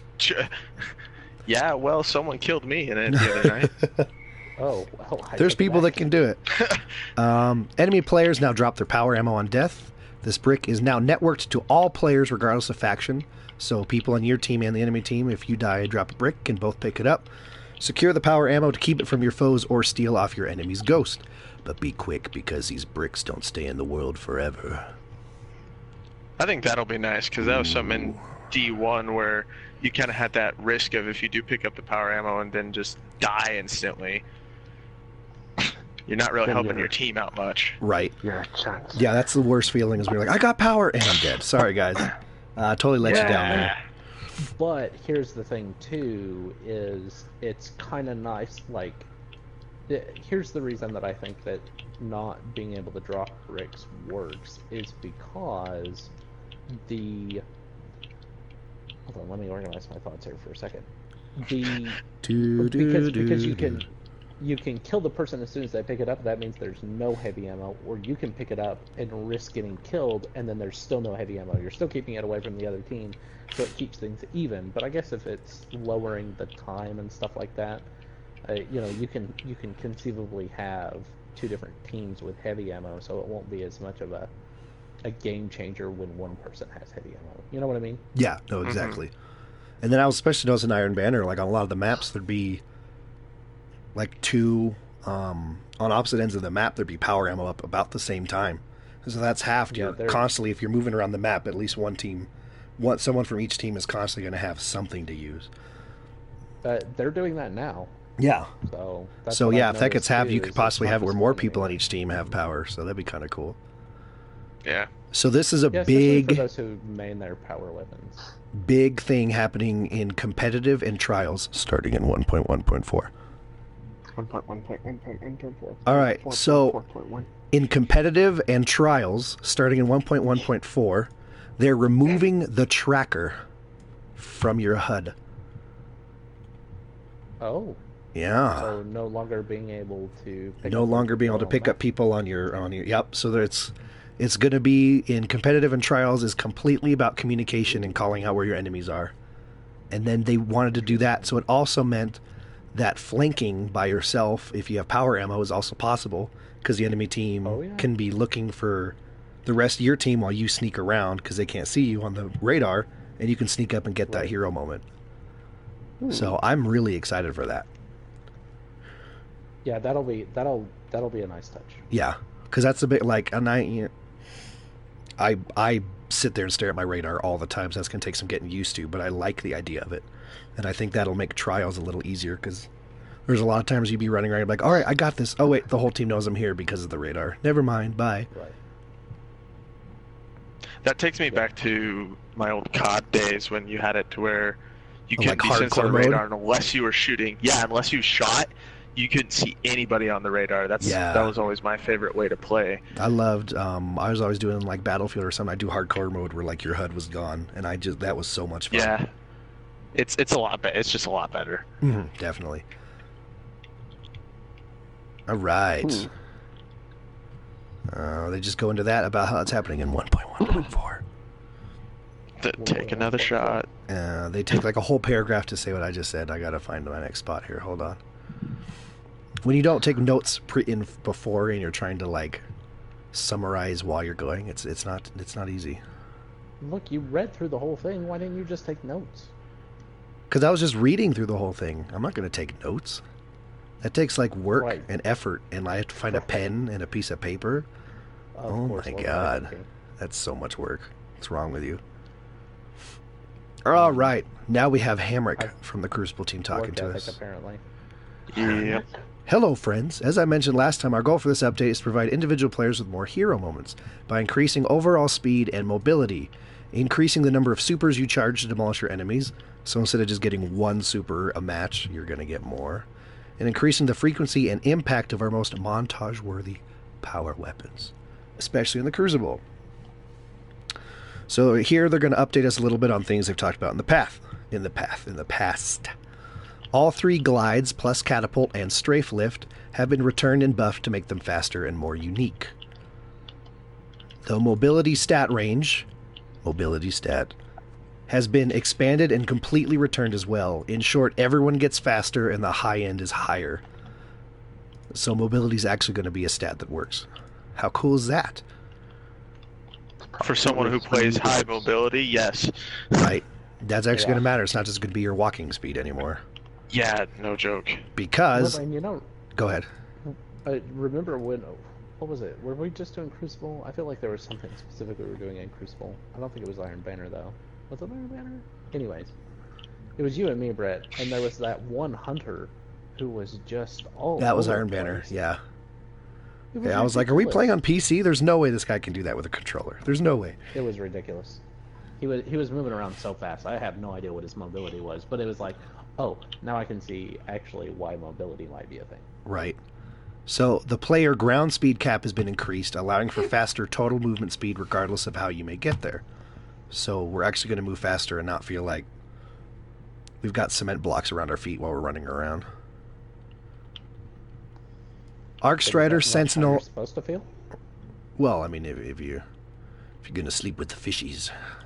Yeah, well, someone killed me in it the other night. Oh, well, I there's take people it that back. can do it. Um, enemy players now drop their power ammo on death. This brick is now networked to all players regardless of faction. So people on your team and the enemy team, if you die, drop a brick, can both pick it up. Secure the power ammo to keep it from your foes or steal off your enemy's ghost. But be quick because these bricks don't stay in the world forever. I think that'll be nice because that was something in D one where you kind of had that risk of if you do pick up the power ammo and then just die instantly, you're not really Then helping you're- your team out much. Right. Yeah, chance. Yeah, that's the worst feeling is when you're like, I got power and I'm dead. Sorry, guys. Uh, totally let you down there. But here's the thing too: is it's kind of nice. Like, th- here's the reason that I think that not being able to drop bricks works is because the. Hold on, let me organize my thoughts here for a second. The Do, do, because do, because you do. can you can kill the person as soon as they pick it up. That means there's no heavy ammo, or you can pick it up and risk getting killed, and then there's still no heavy ammo. You're still keeping it away from the other team, so it keeps things even. But I guess if it's lowering the time and stuff like that, uh, you know, you can you can conceivably have two different teams with heavy ammo, so it won't be as much of a a game changer when one person has heavy ammo. You know what I mean? Yeah, no, exactly. And then I was especially noticing Iron Banner, like on a lot of the maps, there'd be like two, um, on opposite ends of the map, there'd be power ammo up about the same time. So that's halved. Yeah, You're they're- constantly, if you're moving around the map, at least one team, one, someone from each team is constantly going to have something to use. Uh, they're doing that now. Yeah. So that's So what yeah, I've if that gets noticed, halved, too, you is could it's possibly not have it where just more one people on anymore. each team have power. So that'd be kind of cool. Yeah. So this is a Yeah, especially for big, those who main their power weapons. big thing happening in competitive and trials starting in one point one point four. one point one point one point one point four. All right, so- four point one. In competitive and trials, starting in one point one point four, they're removing the tracker from your H U D. Oh, Yeah. so no longer being able to. Pick No up longer being able to people pick on up people on your on your. Yep. So that it's it's going to be in competitive and trials is completely about communication and calling out where your enemies are. And then they wanted to do that, so it also meant that flanking by yourself, if you have power ammo, is also possible because the enemy team Oh, yeah. can be looking for the rest of your team while you sneak around because they can't see you on the radar, and you can sneak up and get that Right. hero moment. So I'm really excited for that. Yeah, that'll be that'll that'll be a nice touch. Yeah, because that's a bit like, and I, you know, I I sit there and stare at my radar all the time, so that's gonna take some getting used to. But I like the idea of it, and I think that'll make trials a little easier because there's a lot of times you'd be running around like, all right, I got this. Oh wait, the whole team knows I'm here because of the radar. Never mind, bye. Right. That takes me back to my old C O D days when you had it to where you Oh, couldn't like be sensed hardcore on the mode? radar unless you were shooting. Yeah, unless you shot, you couldn't see anybody on the radar. That's Yeah. that was always my favorite way to play. I loved. Um, I was always doing like Battlefield or something. I do hardcore mode where like your H U D was gone, and I just that was so much fun. Yeah, it's it's a lot better. It's just a lot better. Mhm, definitely. All right. Hmm. Uh, they just go into that about how it's happening in one point one point four. Th- take another shot. Uh, they take like a whole paragraph to say what I just said. I gotta find my next spot here. Hold on. When you don't take notes pre in before and you're trying to like summarize while you're going, it's it's not it's not easy. Look, you read through the whole thing. Why didn't you just take notes? Because I was just reading through the whole thing. I'm not gonna take notes. That takes like work Right. and effort, and I have to find a pen and a piece of paper. Of Oh course, my well, God. okay. That's so much work. What's wrong with you? All right, now we have Hamrick I've- from the Crucible team talking Work to ethic, us. apparently. Yep. Hello, friends. As I mentioned last time, our goal for this update is to provide individual players with more hero moments by increasing overall speed and mobility, increasing the number of supers you charge to demolish your enemies. So instead of just getting one super a match, you're going to get more, and increasing the frequency and impact of our most montage-worthy power weapons, especially in the Crucible. So here they're going to update us a little bit on things they've talked about in the path, in the path, in the past. All three glides plus catapult and strafe lift have been returned and buffed to make them faster and more unique. The mobility stat range, mobility stat, has been expanded and completely returned as well. In short, everyone gets faster and the high end is higher. So mobility is actually going to be a stat that works. How cool is that? For someone who plays high mobility, yes. Right? That's actually Yeah. going to matter. It's not just going to be your walking speed anymore. Yeah, no joke. Because, Well, and you know, go ahead. I remember when, what was it? Were we just doing Crucible? I feel like there was something specific we were doing in Crucible. I don't think it was Iron Banner though. Was it Iron Banner? Anyways, it was you and me, Brett, and there was that one hunter who was just all. That was over Iron the Banner, place. yeah. It was Yeah, I was like, are we ridiculous. playing on P C? There's no way this guy can do that with a controller. There's no way. It was ridiculous. He was he was moving around so fast. I have no idea what his mobility was, but it was like, oh, now I can see actually why mobility might be a thing. Right. So the player ground speed cap has been increased, allowing for faster total movement speed regardless of how you may get there. So we're actually going to move faster and not feel like we've got cement blocks around our feet while we're running around. Arc Is that Strider, not how Sentinel. you're supposed to feel? Well, I mean, if, if you if you're going to sleep with the fishies.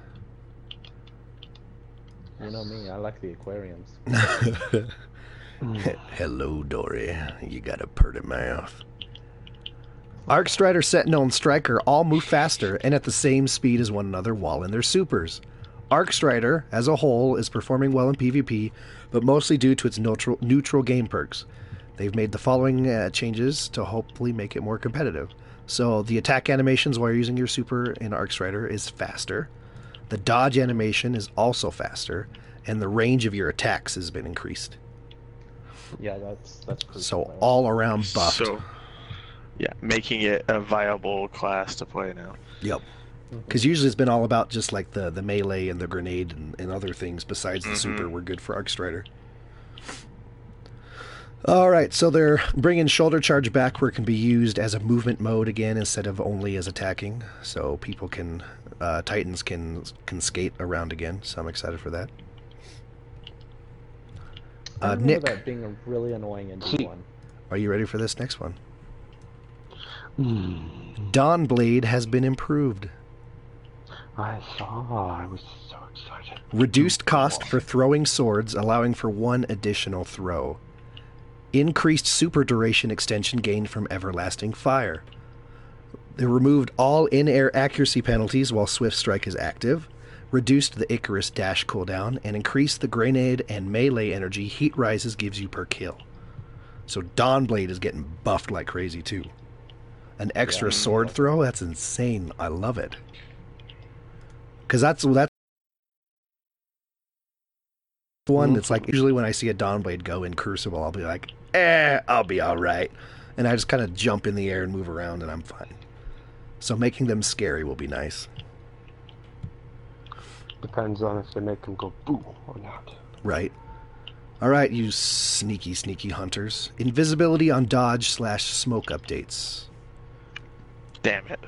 You know me. I like the aquariums. Hello, Dory. You got a purty mouth. Arc Strider, Sentinel, and Striker all move faster and at the same speed as one another while in their supers. Arc Strider, as a whole, is performing well in PvP, but mostly due to its neutral, neutral game perks. They've made the following uh, changes to hopefully make it more competitive. So the attack animations while you're using your super in Arc Strider is faster. The dodge animation is also faster, and the range of your attacks has been increased. Yeah, that's that's pretty So cool. all around buffed. So, yeah, making it a viable class to play now. Yep. Because usually it's been all about just like the, the melee and the grenade and, and other things besides the Mhm. super were good for Arc Strider. All right, so they're bringing shoulder charge back where it can be used as a movement mode again instead of only as attacking. So people can, uh, Titans can can skate around again. So I'm excited for that. I Uh, remember Nick, that being a really annoying in D one. are you ready for this next one? Hmm. Dawnblade has been improved. I saw. I was so excited. Reduced cost for throwing swords, allowing for one additional throw. Increased super duration extension gained from Everlasting Fire. They removed all in-air accuracy penalties while Swift Strike is active, reduced the Icarus dash cooldown, and increased the grenade and melee energy Heat Rises gives you per kill. So Dawnblade is getting buffed like crazy too. An extra Yeah. sword throw? That's insane. I love it. Because that's that's one that's like usually when I see a Dawnblade go in Crucible, I'll be like, eh, I'll be all right, and I just kind of jump in the air and move around, and I'm fine. So making them scary will be nice, Depends on if they make them go boo or not. right? All right, you sneaky, sneaky hunters. Invisibility on dodge slash smoke updates. Damn it.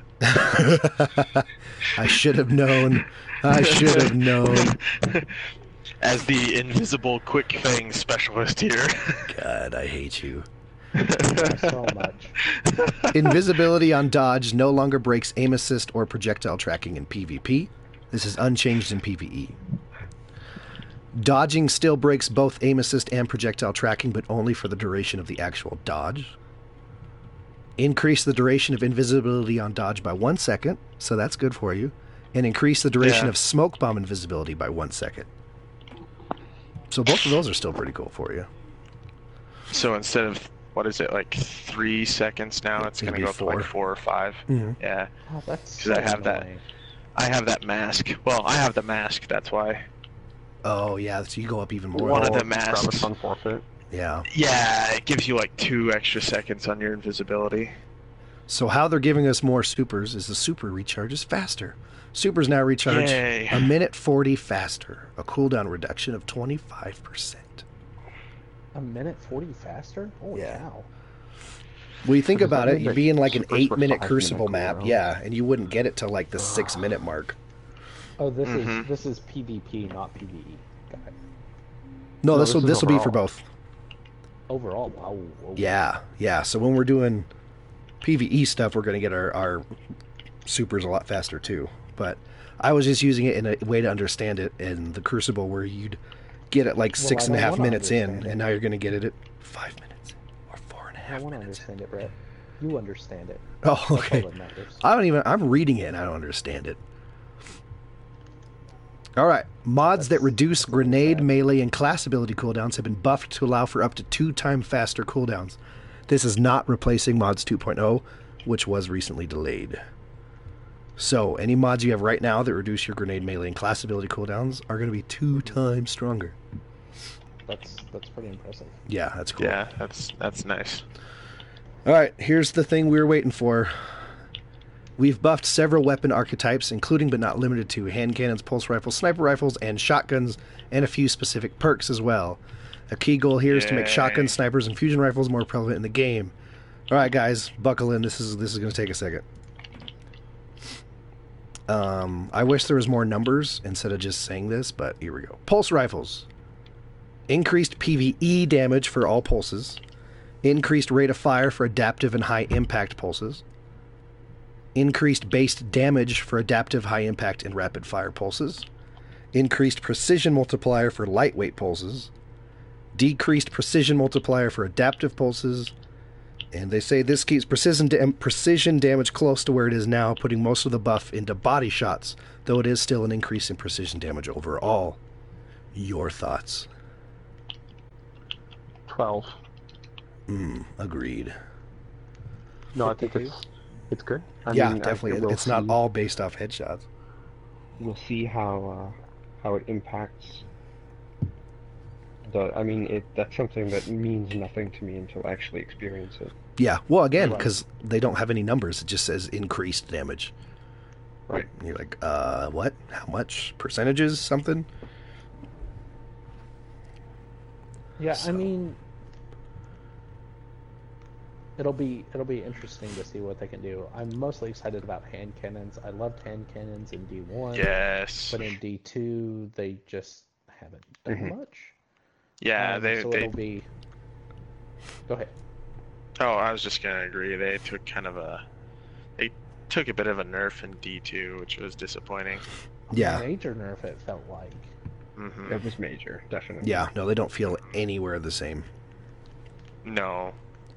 I should have known. I should have known. As the invisible quick fang specialist here. God, I hate you. So much. Invisibility on dodge no longer breaks aim assist or projectile tracking in PvP. This is unchanged in PvE. Dodging still breaks both aim assist and projectile tracking, but only for the duration of the actual dodge. Increase the duration of invisibility on dodge by one second, so that's good for you. And increase the duration Yeah. of smoke bomb invisibility by one second. So both of those are still pretty cool for you. So instead of, what is it, like three seconds now, it's It'd going to be go up to four. like four or five. Mhm. Yeah. Oh, that's 'Cause so I have that. annoying. I have that mask. Well, I have the mask, that's why. Oh, yeah, so you go up even more. One of Or the masks. Grab a sun forfeit. Yeah. Yeah, it gives you like two extra seconds on your invisibility. So how they're giving us more supers is the super recharges faster. Supers now recharge Yay. a minute forty faster, a cooldown reduction of twenty-five percent. A minute forty faster? Holy Yeah. cow. Well, you think So does about that it, mean you'd that be in like an supers were eight-minute five-minute Crucible map, cooldowns? yeah, and you wouldn't get it till like the six-minute mark. Oh, this Mhm. is this is PvP, not PvE. Got it. No, No, this will this is this will be for overall. both. Overall, wow. wow. Yeah, yeah. So when we're doing PvE stuff, we're going to get our, our supers a lot faster too. But I was just using it in a way to understand it in the Crucible, where you'd get it like Well, six I and a don't half wanna minutes in, understand it. and now you're going to get it at five minutes or four and a I half want to minutes. understand it, Brett. You understand it. Oh, That's all okay. that matters. I don't even. I'm reading it and I don't understand it. All right. Mods that That's- reduce that's a little grenade, bad. melee, and class ability cooldowns have been buffed to allow for up to two time faster cooldowns. This is not replacing Mods two point oh, which was recently delayed. So, any mods you have right now that reduce your grenade, melee, and class ability cooldowns are going to be two times stronger. That's that's pretty impressive. Yeah, that's cool. Yeah, that's that's nice. All right, here's the thing we were waiting for. We've buffed several weapon archetypes, including but not limited to hand cannons, pulse rifles, sniper rifles, and shotguns, and a few specific perks as well. A key goal here is to make Yay. shotguns, snipers, and fusion rifles more prevalent in the game. All right, guys, buckle in. This is this is going to take a second. Um, I wish there was more numbers instead of just saying this, but here we go. Pulse rifles. Increased PvE damage for all pulses. Increased rate of fire for adaptive and high impact pulses. Increased base damage for adaptive, high impact, and rapid fire pulses. Increased precision multiplier for lightweight pulses. Decreased precision multiplier for adaptive pulses. And they say this keeps precision, dam- precision damage close to where it is now, putting most of the buff into body shots, though it is still an increase in precision damage overall. Your thoughts? Twelve. Mm, agreed. No, I think it's it's good. I yeah, mean, I definitely. think we'll It's not see- all based off headshots. We'll see how uh, how it impacts. The, I mean, it that's something that means nothing to me until I actually experience it. Yeah, well, again, Right. because they don't have any numbers. It just says increased damage. Right. And you're like, uh, what? How much? Percentages? Something? Yeah, So- I mean, it'll be it'll be interesting to see what they can do. I'm mostly excited about hand cannons. I loved hand cannons in D one, Yes. but in D two they just haven't done Mhm. much. Yeah, Um, they so they. it'll be. Go ahead. Oh, I was just gonna agree. They took kind of a. They took a bit of a nerf in D two, which was disappointing. Yeah. Major nerf it felt like. hmm It was major, definitely. Yeah, no, they don't feel anywhere the same. No.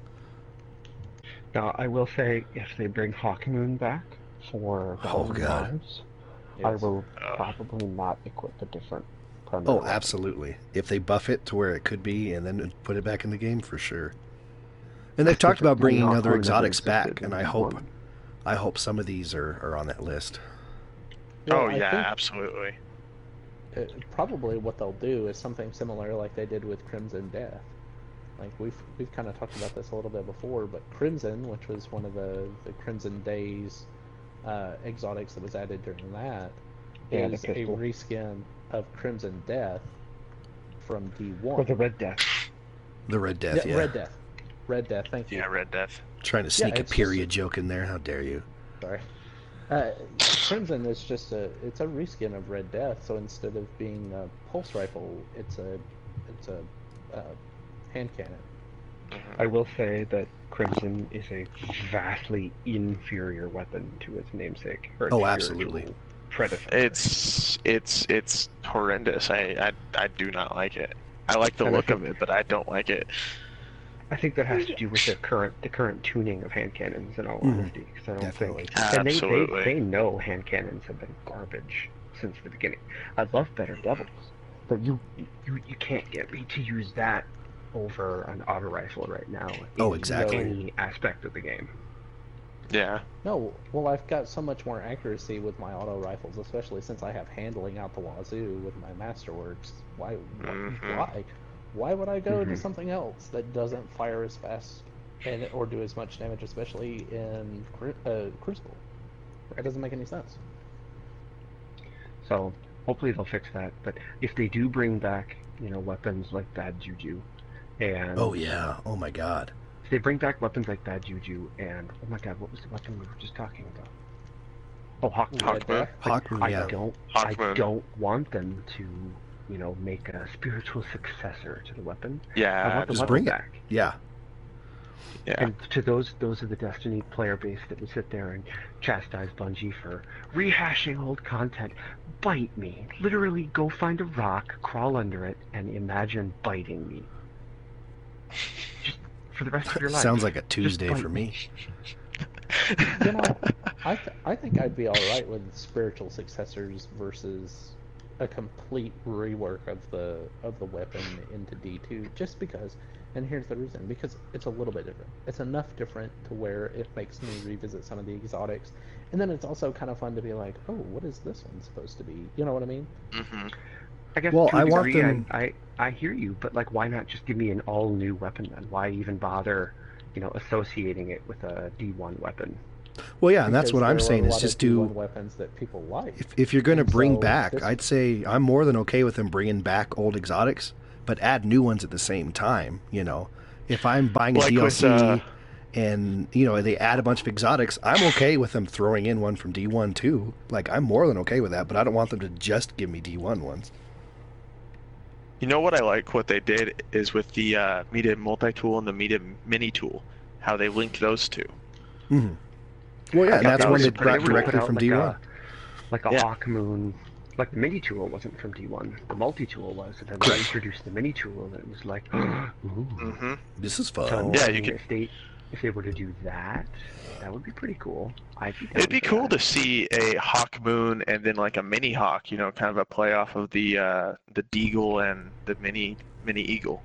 Now, I will say, if they bring Hawkmoon back for Oh, Thousand God. Lives, I Yes. will Ugh. probably not equip a different primary Oh, weapon. absolutely. If they buff it to where it could be and then put it back in the game, for sure. And they've talked about bringing Hawkmoon other never exotics existed back, in and I D hope one. I hope some of these are, are on that list. Well, oh I yeah, think- absolutely. Uh, probably what they'll do is something similar like they did with Crimson Death. Like we've we've kind of talked about this a little bit before, but Crimson, which was one of the the Crimson Days uh, exotics that was added during that, Yeah, the is a pistol. reskin of Crimson Death from D one. Or the Red Death. The Red Death, yeah. Red Death. Red Death, thank you. Yeah, Red Death. Trying to sneak Yeah, a it's period just joke in there. How dare you? Sorry. Uh, Crimson is just a it's a reskin of Red Death. So instead of being a pulse rifle, it's a it's a uh, hand cannon. I will say that Crimson is a vastly inferior weapon to its namesake. Or its Oh, absolutely. spiritual predecessor. It's it's it's horrendous. I, I I do not like it. I like the And I look think- of it, but I don't like it. I think that has to do with the current the current tuning of hand cannons, in all Mhm. honesty. Because I don't Definitely. think, and they, Absolutely. they they know hand cannons have been garbage since the beginning. I love Better Devils, but you you you can't get me to use that over an auto rifle right now. Oh, in exactly. Any aspect of the game. Yeah. No, well, I've got so much more accuracy with my auto rifles, especially since I have handling out the wazoo with my Masterworks. Why? wh- Mhm. Why? Why would I go to Mhm. something else that doesn't fire as fast and or do as much damage, especially in Cru- uh, Crucible? That doesn't make any sense. So hopefully they'll fix that. But if they do bring back, you know, weapons like Bad Juju, and Oh, yeah. Oh, my God. if they bring back weapons like Bad Juju, and oh my God, what was the weapon we were just talking about? Oh, Hawk. Hawk Moon. Hawkmoon, I yeah. don't. Hawk I Moon. don't want them to, you know, make a spiritual successor to the weapon. I Yeah. want the just weapon bring it. back. Yeah. Yeah. And to those those of the Destiny player base that would sit there and chastise Bungie for rehashing old content, bite me. Literally go find a rock, crawl under it, and imagine biting me. Just for the rest of your life. Sounds like a Tuesday bite for me. You know, I th- I think I'd be all right with spiritual successors versus a complete rework of the of the weapon into D two, just because. And here's the reason: because it's a little bit different. It's enough different to where it makes me revisit some of the exotics, and then it's also kind of fun to be like, oh, what is this one supposed to be? You know what I mean? hmm I guess Well, to a I want degree, them- I, I I hear you, but like, why not just give me an all new weapon then? Why even bother, you know, associating it with a D one weapon? Well, yeah, and that's Because what I'm there are a saying is lot of just D one do. weapons that people like. If, if you're going to And bring so back, this- I'd say I'm more than okay with them bringing back old exotics, but add new ones at the same time. You know, if I'm buying a Like D L with, C uh, and you know they add a bunch of exotics, I'm okay with them throwing in one from D one too. Like I'm more than okay with that, but I don't want them to just give me D one ones. You know what I like? What they did is with the uh, Meta multi-tool and the Meta mini tool, how they linked those two. hmm Well, yeah, and Yeah, that's they one were- they they brought were to put directly out from like D one. a- Like a Yeah. Hawk Moon, like the mini tool wasn't from D one. The multi tool was, and then they introduced the mini tool, and it was like, ooh. hmm This is fun. So Yeah, I you mean, could- if they if they were to do that, that would be pretty cool. I'd be down It'd be for cool that. to see a Hawk Moon and then like a mini Hawk. You know, kind of a play off of the uh, the Deagle and the mini mini Eagle.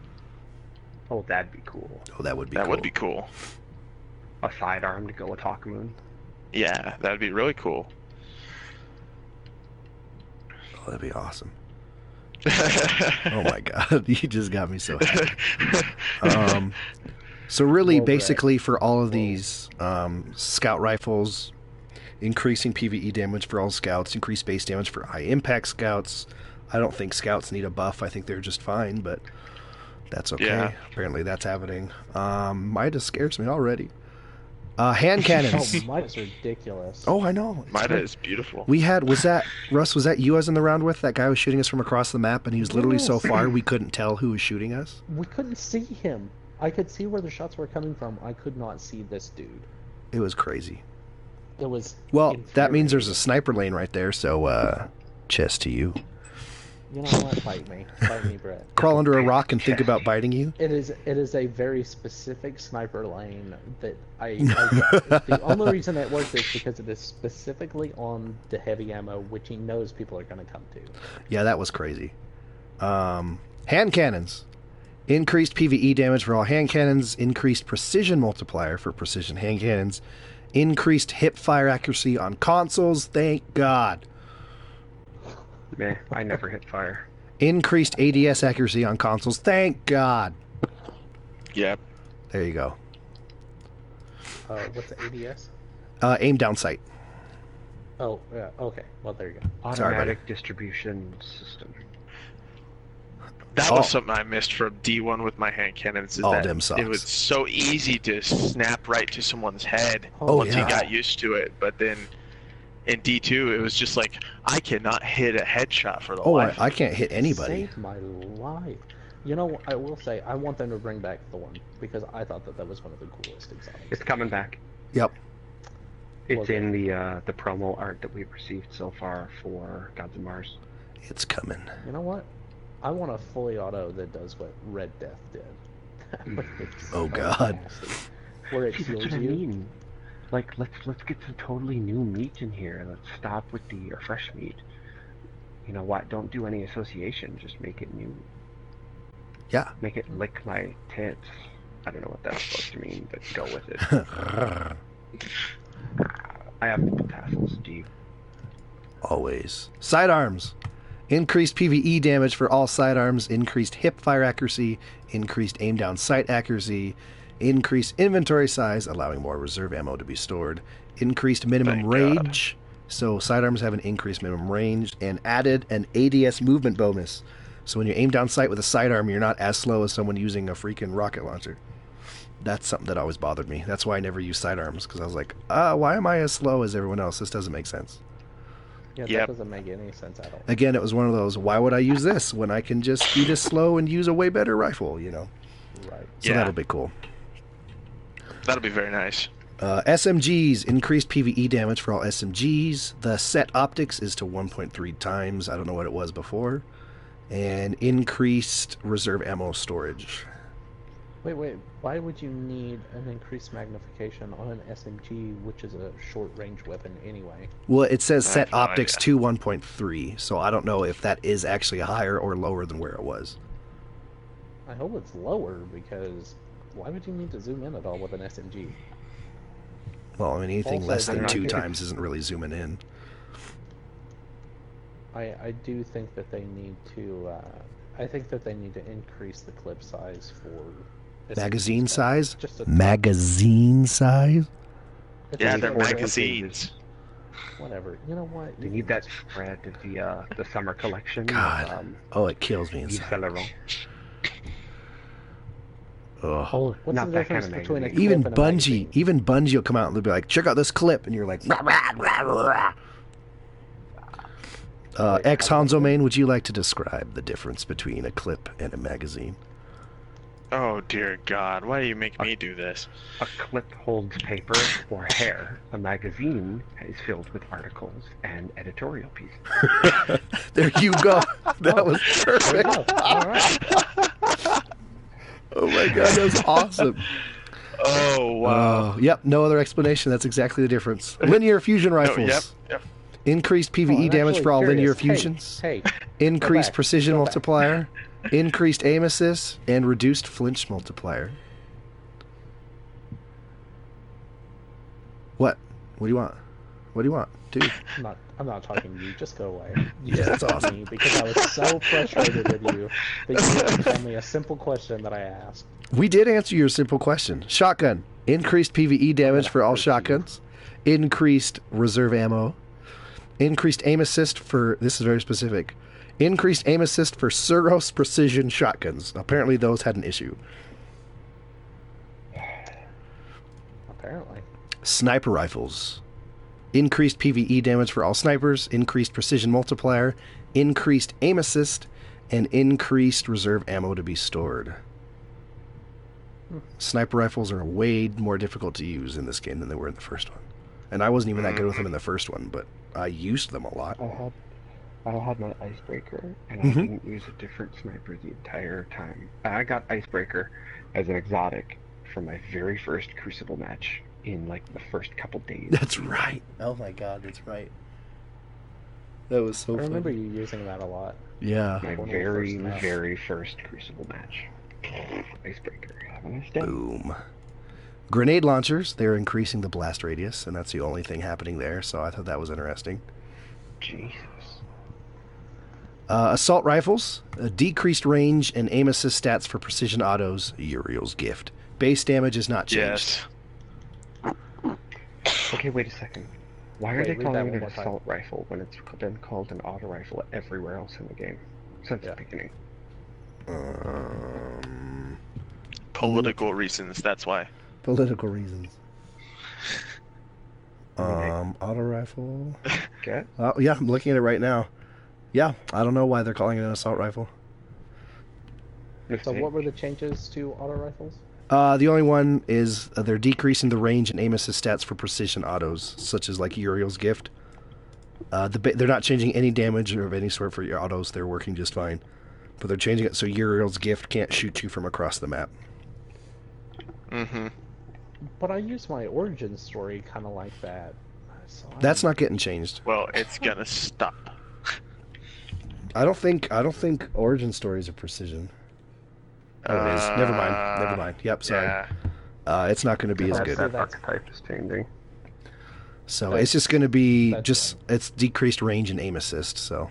Oh, that'd be cool. Oh, that would be That cool. would be cool. A sidearm to go with Hawk Moon. Yeah, that would be really cool. Oh, that'd be awesome. Oh my god, you just got me so happy. Um, so really, Well, Brett. basically, for all of these um, scout rifles, increasing PvE damage for all scouts, increased base damage for high impact scouts. I don't think scouts need a buff. I think they're just fine, but that's okay. Yeah. Apparently, that's happening. Um, Midas scares me already. Uh, hand cannons. Oh, mine is ridiculous. Oh, I know. It's Mida great. is beautiful. We had was that Russ? Was that you I was in the round with? That guy was shooting us from across the map, and he was literally so Yes. far we couldn't tell who was shooting us. We couldn't see him. I could see where the shots were coming from. I could not see this dude. It was crazy. It was. Well, that means there's a infuriating. sniper lane right there. So, uh, chest to you. You know what? Bite me, bite me, Brett. Crawl under a rock and think about biting you. It is. It is a very specific sniper lane that I. I the only reason it works is because it is specifically on the heavy ammo, which he knows people are going to come to. Yeah, that was crazy. Um, hand cannons. Increased PvE damage for all hand cannons. Increased precision multiplier for precision hand cannons. Increased hip fire accuracy on consoles. Thank God. Meh, I never hit fire. Increased A D S accuracy on consoles. Thank God. Yep. There you go. Uh, what's the A D S? Uh, aim down sight. Oh, yeah. Okay. Well, there you go. Sorry, Automatic distribution system. That Oh. was something I missed from D one with my hand cannons. Is Oh, that them sucks. it was so easy to snap right to someone's head Oh, once yeah. you got used to it. But then in D two, it was just like I cannot hit a headshot for the Oh, I, life. I can't hit anybody. Saved my life. You know, I will say, I want them to bring back Thorn, because I thought that that was one of the coolest exotics. It's coming back. Yep. It's Okay. in the uh, the promo art that we've received so far for Gods of Mars. It's coming. You know what? I want a fully auto that does what Red Death did. That would be Oh, God. fantastic. Where it See, that's heals what I you. mean. Like, let's let's get some totally new meat in here. Let's stop with the uh, fresh meat. You know what? Don't do any association. Just make it new. Yeah. Make it lick my tits. I don't know what that's supposed to mean, but go with it. I have nipple tassels. Do you? Always. Sidearms. Increased PvE damage for all sidearms, increased hip fire accuracy, increased aim down sight accuracy, increased inventory size, allowing more reserve ammo to be stored, increased minimum Thank range, so sidearms have an increased minimum range, and added an A D S movement bonus. So when you aim down sight with a sidearm, you're not as slow as someone using a freaking rocket launcher. That's something that always bothered me. That's why I never used sidearms, because I was like, uh, why am I as slow as everyone else? This doesn't make sense. Yeah, that Yep. doesn't make any sense at all. Again, it was one of those, why would I use this when I can just be this slow and use a way better rifle, you know? Right. So Yeah. that'll be cool. That'll be very nice. Uh, S M Gs, increased PvE damage for all S M Gs. The set optics is to one point three times. I don't know what it was before. And increased reserve ammo storage. Wait, wait. Why would you need an increased magnification on an S M G, which is a short-range weapon anyway? Well, it says I set have no optics idea. to one point three, so I don't know if that is actually higher or lower than where it was. I hope it's lower, because why would you need to zoom in at all with an S M G? Well, I mean, anything Also, less they're than not two good. times isn't really zooming in. I, I do think that they need to, uh, I think that they need to increase the clip size for... S M Gs, Magazine but size? Just a, Magazine size? if Yeah, it's they're four pages, magazines. Whatever. You know what? They You need can that spread of the uh, the summer collection. of, God. Um, Oh, it kills me Yves inside. Saint Laurent. Ugh. Oh, What's not the that kind difference of between a magazine. Even clip and a Bungie, magazine? even Bungie will come out and they'll be like, check out this clip, and you're like, rah, rah, rah, rah. Uh, Wait, ex how- Hanzo Main, would you like to describe the difference between a clip and a magazine? Oh dear God, why do you make me do this? A clip holds paper or hair. A magazine is filled with articles and editorial pieces. There you go. That was There you perfect. go. All right. Oh my god, that was awesome. Oh wow. Uh, yep, no other explanation. That's exactly the difference. Linear fusion No, rifles. yep, yep. Increased Oh, PvE I'm damage actually for all linear curious. Hey, fusions. Hey, Increased back, precision go back. multiplier. Increased aim assist. And reduced flinch multiplier. What? What do you want? What do you want, dude? I'm not. I'm not talking to you. Just go away. You Yeah, just that's talked to awesome. me because I was so frustrated with you that you didn't tell me a simple question that I asked. We did answer your simple question. Shotgun. Increased PvE damage for all hurt you. shotguns. Increased reserve ammo. Increased aim assist for, this is very specific, increased aim assist for Suros precision shotguns. Apparently those had an issue. Apparently. Sniper rifles. Increased PvE damage for all snipers. Increased precision multiplier. Increased aim assist. And increased reserve ammo to be stored. Sniper rifles are way more difficult to use in this game than they were in the first one. And I wasn't even that good with them in the first one, but I used them a lot. I had I had my icebreaker, and Mhm. I didn't use a different sniper the entire time. I got icebreaker as an exotic for my very first Crucible match in like the first couple days. That's right. Oh my god, that's right. That was so I remember funny. you using that a lot. Yeah. My One of the very, first match. very first Crucible match. Icebreaker. Have a nice day. Boom. Grenade launchers, they're increasing the blast radius, and that's the only thing happening there, so I thought that was interesting. Jesus. Uh, assault rifles, uh, decreased range and aim assist stats for precision autos, Uriel's gift. Base damage is not changed. Yes. Okay, wait a second. Why are Wait, they read that calling one it more an time. assault rifle when it's been called an auto rifle everywhere else in the game since Yeah. the beginning? Um, Political reasons, that's why. political reasons. I mean, I- Um, auto rifle. Okay. Oh yeah, I'm looking at it right now. Yeah, I don't know why they're calling it an assault rifle. So what were the changes to auto rifles? Uh, the only one is uh, they're decreasing the range and aim assist stats for precision autos, such as like Uriel's Gift. Uh, the ba- they're not changing any damage or of any sort for your autos. They're working just fine, but they're changing it so Uriel's Gift can't shoot you from across the map. Mm-hmm. But I use my origin story kind of like that. So That's I'm- not getting changed. Well, it's gonna stop. I don't think I don't think Origin Stories are precision. Oh, it is. Never mind. Never mind. Yep. Sorry. Yeah. Uh, it's not going to be as That, good. that That's- archetype is changing. So That's- it's just going to be that's just it's decreased range and aim assist. So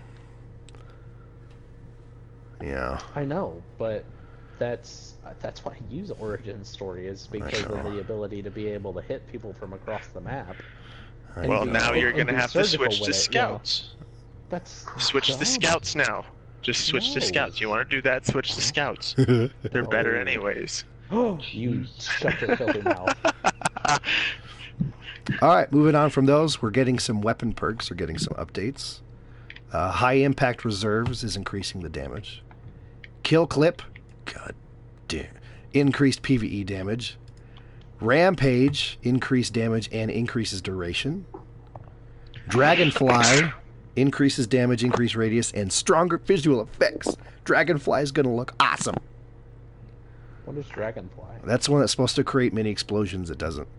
yeah. I know, but that's that's why I use origin story is because of know. the ability to be able to hit people from across the map. I And Well, be- know. now you're and gonna be have to surgical switch to with it, you know. scouts. That's Switch to dumb. scouts now. Just switch to No. scouts. You want to do that? Switch to scouts. They're better No. anyways. You shut your filthy mouth. All right, moving on from those, we're getting some weapon perks. We're getting some updates. Uh, high impact reserves is increasing the damage. Kill clip, god damn, increased PvE damage. Rampage, increased damage and increases duration. Dragonfly, increases damage, increased radius, and stronger visual effects. Dragonfly is going to look awesome. What is dragonfly? That's the one that's supposed to create mini explosions. It doesn't.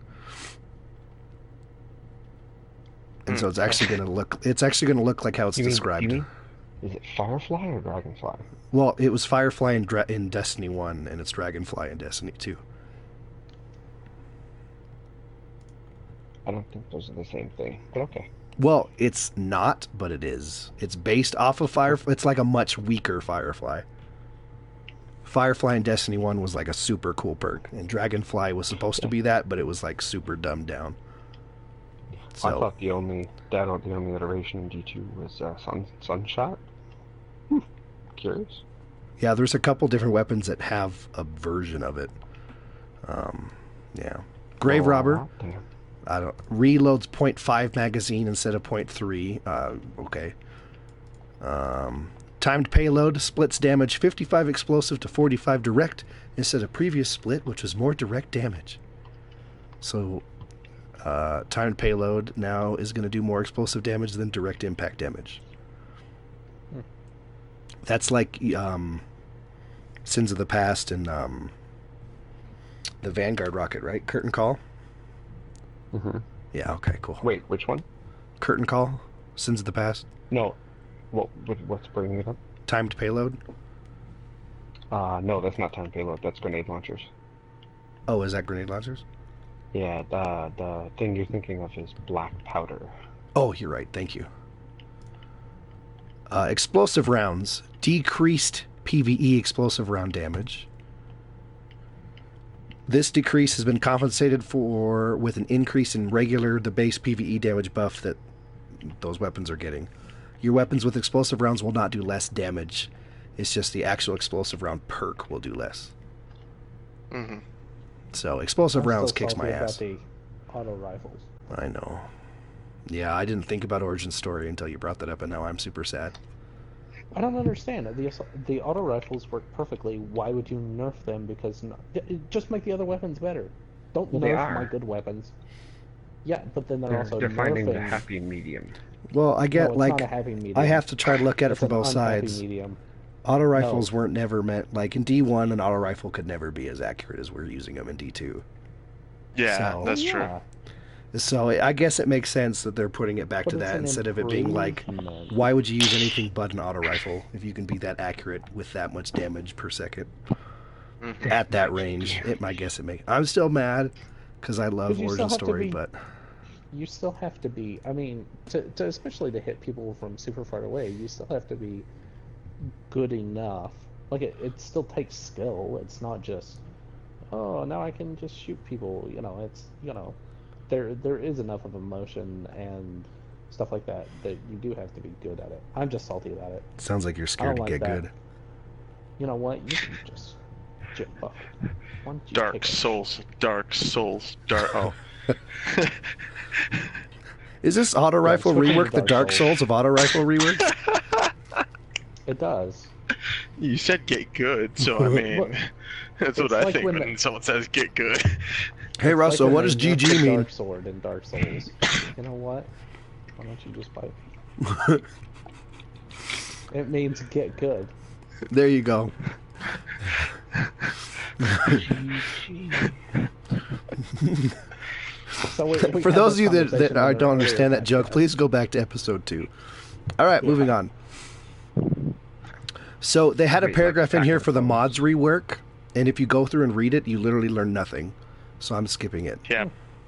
And so it's actually going to look. It's actually going to look like how it's You mean- described. you mean- Is it Firefly or Dragonfly? Well, it was Firefly in, Dra- in Destiny one, and it's Dragonfly in Destiny two. I don't think those are the same thing, but okay. Well, it's not, but it is. It's based off of Firefly. It's like a much weaker Firefly. Firefly in Destiny one was like a super cool perk, and Dragonfly was supposed to be that, but it was like super dumbed down. I So, thought the only that the only iteration in D two was uh, Sun Sunshot. Hmm. Curious. yeah, there's a couple different weapons that have a version of it. Um, yeah. Grave Oh, Robber. damn. I don't reloads point five magazine instead of point three. Uh, okay. Um, timed payload splits damage fifty-five explosive to forty-five direct instead of previous split, which was more direct damage. So, uh, timed payload now is going to do more explosive damage than direct impact damage. Hmm. That's like um, Sins of the Past and um, the Vanguard rocket, right? Curtain Call. Mhm. Yeah. Okay. Cool. Wait, which one? Curtain Call, Sins of the Past, No. What, what what's bringing it up? timed payload. Uh, no, that's not time payload. That's grenade launchers. Oh, is that grenade launchers? Yeah, the the thing you're thinking of is black powder. Oh, you're right. Thank you. Uh, explosive rounds, decreased PvE explosive round damage. This decrease has been compensated for with an increase in regular, the base PvE damage buff that those weapons are getting. Your weapons with explosive rounds will not do less damage. It's just the actual explosive round perk will do less. Mm-hmm. So explosive I'm rounds still kicks my salty about ass. the auto rifles. I know. Yeah, I didn't think about Origin Story until you brought that up, and now I'm super sad. I don't understand. The ass- the auto rifles work perfectly. Why would you nerf them? Because no, d- just make the other weapons better. Don't Well, they nerf are. my good weapons. Yeah, but then they're, They're, also they're finding the nerfing. happy medium. Well, I No, get it's like not a happy medium. I have to try to look at it It's from an both unhappy sides. Medium. Auto rifles No. weren't never meant like in D one. An auto rifle could never be as accurate as we're using them in D two. Yeah, So- that's Oh, true. yeah. So I guess it makes sense that they're putting it back But to it's that an instead of it being like, improvement. why would you use anything but an auto rifle if you can be that accurate with that much damage per second Mhm. at that range? It might guess it make. I'm still mad because I love 'Cause you still Origin have to Story, be- but You still have to be. I mean, to, to especially to hit people from super far away, you still have to be good enough. Like it, it still takes skill. It's not just, oh, now I can just shoot people. You know, it's you know, there there is enough of emotion and stuff like that that you do have to be good at it. I'm just salty about it. it sounds like you're scared to like get that. good. You know what? You can just. ju- oh, why don't you Dark take a- Souls, Dark Souls, Dark. Oh. Is this auto rifle switching to rework the Dark Dark Souls. Souls of auto rifle rework? It does. You said get good, so I mean, Look, that's what it's I like think when when, the- someone says get good. Hey It's Russell, like when what they does G nerfed G the mean? Dark Sword in Dark Souls. You know what? Why don't you just bite me? It means get good. There you go. So we, we For had those this of you that, conversation that are, on don't an understand earlier that joke, podcast. please go back to episode two. All right, moving Yeah. on. So they had a Wait, like paragraph in here Attack for of the the mods rework, and if you go through and read it, you literally learn nothing. So I'm skipping it. Yeah.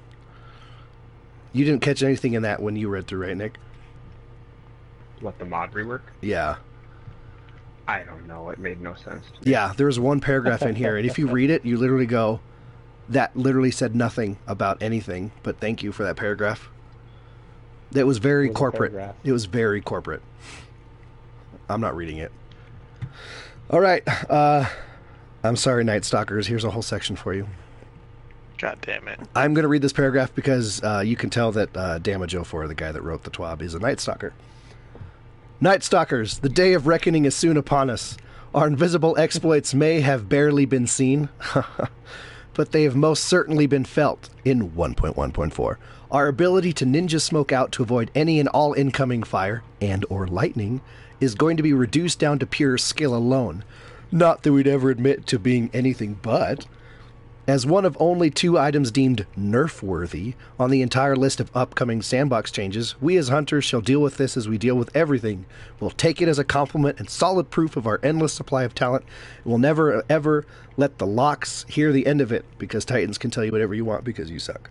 You didn't catch anything in that when you read through, right, Nick? What, the mod rework? Yeah. I don't know. It made no sense. To me. Yeah, there was one paragraph in here, and if you read it, you literally go, that literally said nothing about anything, but thank you for that paragraph. That was very What was the corporate. paragraph? It was very corporate. I'm not reading it. All right. Uh, I'm sorry, Night Stalkers. Here's a whole section for you. God damn it. I'm going to read this paragraph because uh, you can tell that uh, Damage oh four, the guy that wrote the TWAB, is a Night Stalker. Night Stalkers, the day of reckoning is soon upon us. Our invisible exploits may have barely been seen, but they have most certainly been felt in one point one point four. Our ability to ninja smoke out to avoid any and all incoming fire and or lightning is going to be reduced down to pure skill alone. Not that we'd ever admit to being anything but. As one of only two items deemed nerf-worthy on the entire list of upcoming sandbox changes, we as hunters shall deal with this as we deal with everything. We'll take it as a compliment and solid proof of our endless supply of talent. We'll never, ever let the locks hear the end of it, because Titans can tell you whatever you want because you suck.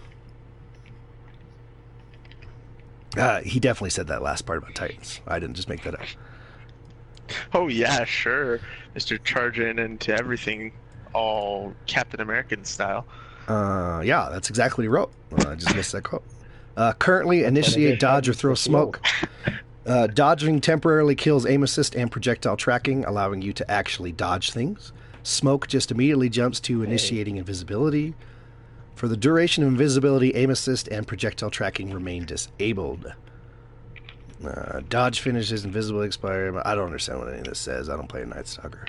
Uh, he definitely said that last part about Titans. I didn't just make that up. Oh yeah, sure. Mister Charging into everything, all Captain American style. Uh, yeah, that's exactly what he wrote. Uh, I just missed that quote. Uh, currently, That's why they initiate, gave dodge, or Titans throw the smoke. Uh, dodging temporarily kills aim assist and projectile tracking, allowing you to actually dodge things. Smoke just immediately jumps to initiating invisibility. For the duration of invisibility, aim assist and projectile tracking remain disabled. Uh, dodge finishes invisible expire. I don't understand what any of this says. I don't play a Night Stalker.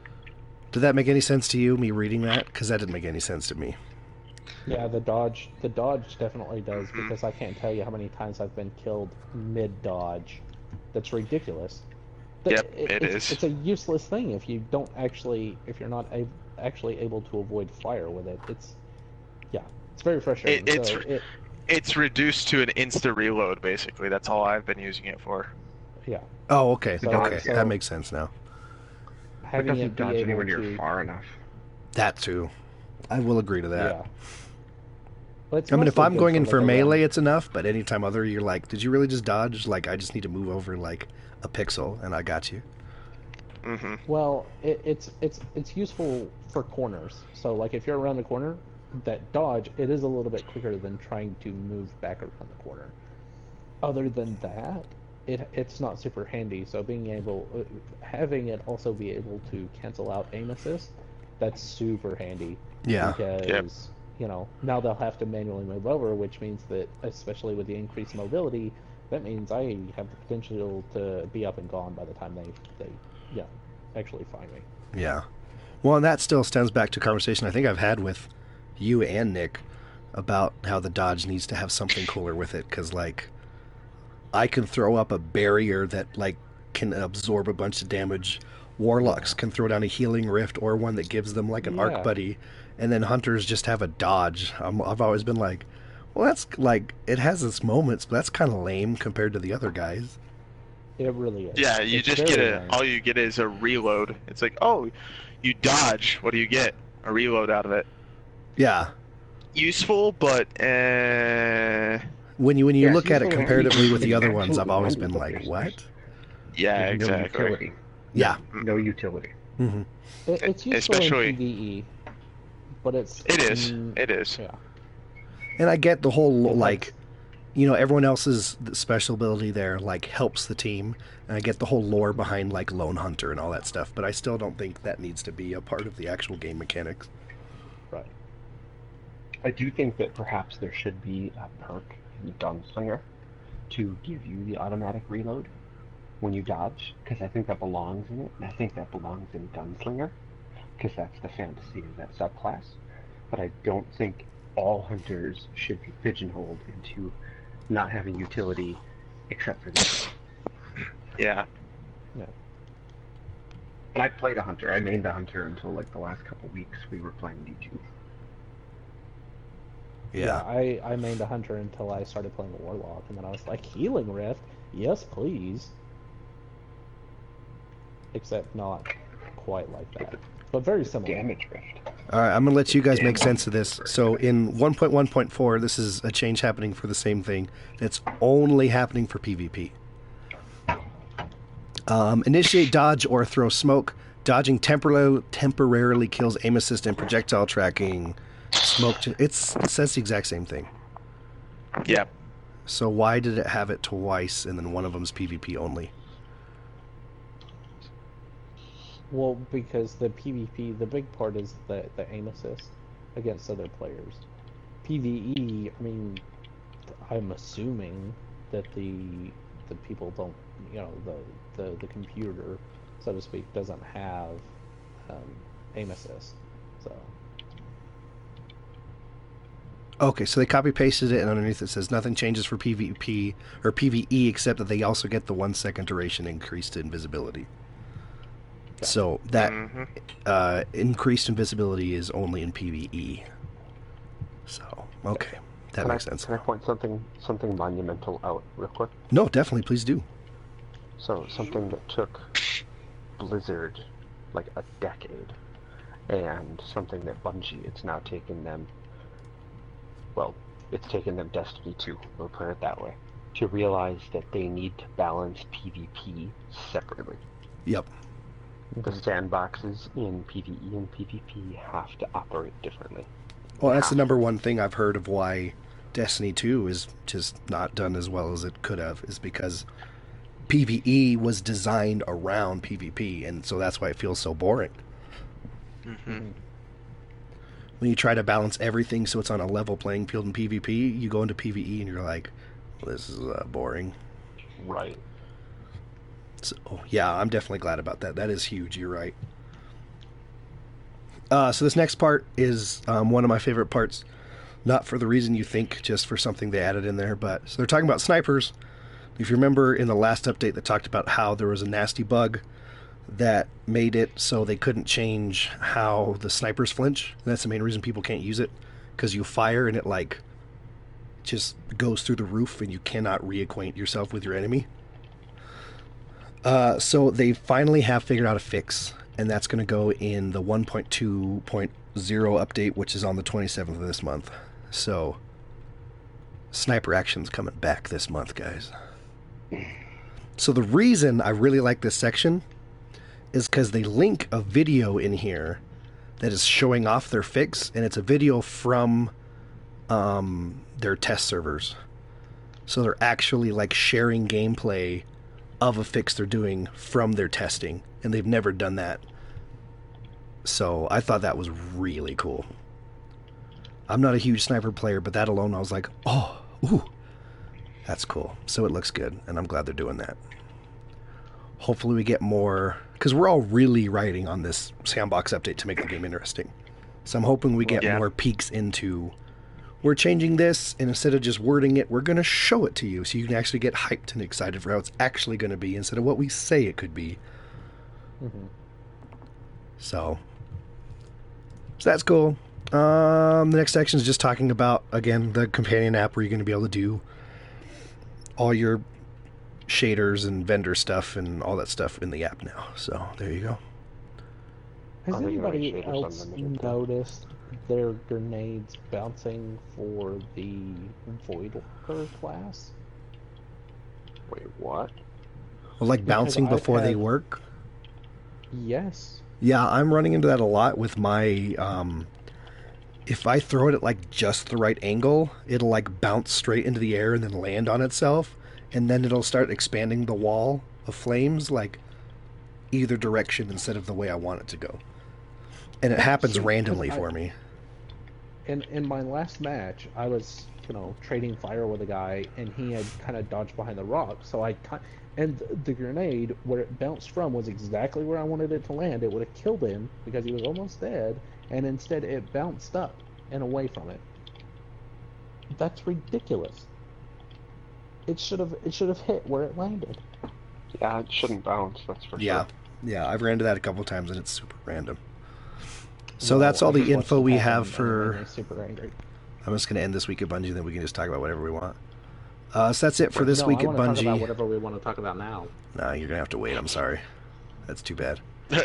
Did that make any sense to you, me reading that? Because that didn't make any sense to me. Yeah, the dodge, the dodge definitely does, because I can't tell you how many times I've been killed mid-dodge. That's ridiculous. Th- Yep, it it's, is. It's a useless thing if you don't actually, if you're not a- actually able to avoid fire with it. It's, yeah, it's very frustrating. It- it's so re- it, It's reduced to an insta reload, basically. That's all I've been using it for. yeah, Oh, okay. So- okay. so- that makes sense now. It having doesn't it be dodge able anywhere near to, far enough. That too. I will agree to that. yeah. But it's I mean, if mostly I'm good going in like, for a melee, run. it's enough. But anytime other, you're like, did you really just dodge? Like, I just need to move over like a pixel, and I got you. Mm-hmm. Well, it, it's it's it's useful for corners. So, like, if you're around the corner, that dodge, it is a little bit quicker than trying to move back around the corner. Other than that, it it's not super handy. So, being able, uh, having it also be able to cancel out aim assist, that's super handy. Yeah. Because Yep. you know now they'll have to manually move over, which means that, especially with the increased mobility, that means I have the potential to be up and gone by the time they they yeah actually find me. Yeah. Well, and that still stems back to a conversation I think I've had with you and Nick about how the dodge needs to have something cooler with it. Because, like, I can throw up a barrier that, like, can absorb a bunch of damage. Warlocks can throw down a healing rift or one that gives them, like, an Yeah. arc buddy. And then hunters just have a dodge. I'm, I've always been like, well, that's, like, it has its moments, but that's kind of lame compared to the other guys. It really is. Yeah, you It's just very get a. lame. All you get is a reload. It's like, oh, you dodge. What do you get? A reload out of it. Yeah. Useful, but eh. When you when you Yeah, look at it useful and comparatively with the useful other ones, I've absolutely always handy, been but like, there's- what? Yeah, There's no exactly. utility. Yeah. No utility. hmm It, it's useful Especially- in PvE, but it's It is. mm, It is. yeah. And I get the whole It like helps. you know, everyone else's special ability there, like, helps the team. And I get the whole lore behind, like, Lone Hunter and all that stuff, but I still don't think that needs to be a part of the actual game mechanics. Right. I do think that perhaps there should be a perk in Gunslinger to give you the automatic reload when you dodge, because I think that belongs in it, and I think that belongs in Gunslinger, because that's the fantasy of that subclass. But I don't think all hunters should be pigeonholed into not having utility except for this. Yeah. Yeah. And I played a hunter. I mained a hunter until like the last couple weeks we were playing D two. Yeah. I, I mained a hunter until I started playing the warlock, and then I was like, healing rift? Yes, please. Except not quite like that. But very similar. Damage rift. All right, I'm going to let you guys make sense of this. So in one point one point four, this is a change happening for the same thing. That's only happening for PvP. Um, initiate dodge or throw smoke. Dodging temporarily temporarily kills aim assist and projectile tracking. Smoke. It's, it says the exact same thing. Yep. So why did it have it twice and then one of them's PvP only? Well, because the PvP, the big part is the, the aim assist against other players. PvE, I mean, I'm assuming that the the people don't, you know, the, the, the computer, so to speak, doesn't have um, aim assist. So. Okay, so they copy pasted it, and underneath it says nothing changes for PvP or PvE except that they also get the one second duration increased invisibility. So that mm-hmm. uh, increased invisibility is only in PvE. So okay, that can makes I, sense. Can I point something something monumental out real quick? No, definitely, please do. So something that took Blizzard like a decade, and something that Bungie, it's now taken them. Well, it's taken them Destiny two. We'll put it that way, to realize that they need to balance PvP separately. Yep. The sandboxes in PvE and PvP have to operate differently. Well, that's the number one thing I've heard of why Destiny two is just not done as well as it could have, is because PvE was designed around PvP, and so that's why it feels so boring. Mm-hmm. When you try to balance everything so it's on a level playing field in PvP, you go into PvE and you're like, well, this is uh, boring. Right. So, yeah, I'm definitely glad about that. That is huge. You're right. Uh, so this next part is um, one of my favorite parts. Not for the reason you think, just for something they added in there. But so they're talking about snipers. If you remember in the last update, they talked about how there was a nasty bug that made it so they couldn't change how the snipers flinch. And that's the main reason people can't use it, because you fire and it like just goes through the roof and you cannot reacquaint yourself with your enemy. Uh, so they finally have figured out a fix, and that's going to go in the one point two point oh update, which is on the twenty-seventh of this month. So sniper action's coming back this month, guys. So the reason I really like this section is because they link a video in here that is showing off their fix, and it's a video from um, their test servers. So they're actually like sharing gameplay of a fix they're doing from their testing, and they've never done that. So I thought that was really cool. I'm not a huge sniper player, but that alone I was like, oh, ooh, that's cool. So it looks good, and I'm glad they're doing that. Hopefully we get more, because we're all really writing on this sandbox update to make the game interesting. So I'm hoping we get Yeah. more peeks into, we're changing this, and instead of just wording it, we're going to show it to you so you can actually get hyped and excited for how it's actually going to be instead of what we say it could be. Mm-hmm. So, so that's cool. Um, the next section is just talking about, again, the companion app where you're going to be able to do all your shaders and vendor stuff and all that stuff in the app now. So there you go. Has Are they gonna anybody make shaders else unlimited? noticed their grenades bouncing for the Void Worker class? Wait, what? Well, like Because bouncing I've before they had- work. Yes. Yeah, I'm running into that a lot with my um, if I throw it at like just the right angle, it'll like bounce straight into the air and then land on itself, and then it'll start expanding the wall of flames like either direction instead of the way I want it to go. And it happens See, randomly I- for me. In in my last match, I was you know trading fire with a guy, and he had kind of dodged behind the rock. So I ki- and the grenade where it bounced from was exactly where I wanted it to land. It would have killed him because he was almost dead, and instead it bounced up and away from it. That's ridiculous. It should have it should have hit where it landed. Yeah, it shouldn't bounce, that's for Yeah. sure. Yeah, I've ran into that a couple times and it's super random. So Well, that's all I the just watched info it we happen, have and it for... made me super angry. I'm just going to end this week at Bungie, then we can just talk about whatever we want. Uh, so that's it for this no, week I at want to talk about Bungie. whatever we want to talk about now. Nah, you're going to have to wait. I'm sorry. That's too bad.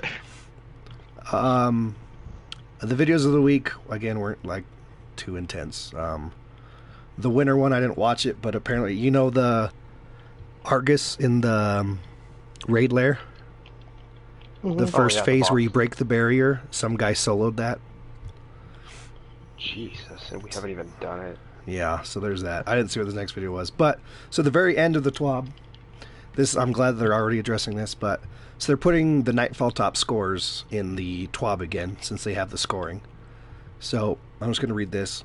Um, the videos of the week, again, weren't like too intense. Um, the winter one, I didn't watch it, but apparently, you know the Argus in the um, raid lair? The first Oh, yeah, the phase where boss. you break the barrier, some guy soloed that. Jesus, and we haven't even done it. Yeah, so there's that. I didn't see what the next video was. But, so the very end of the T W A B, this, I'm glad they're already addressing this, but, so they're putting the Nightfall top scores in the T W A B again, since they have the scoring. So, I'm just going to read this.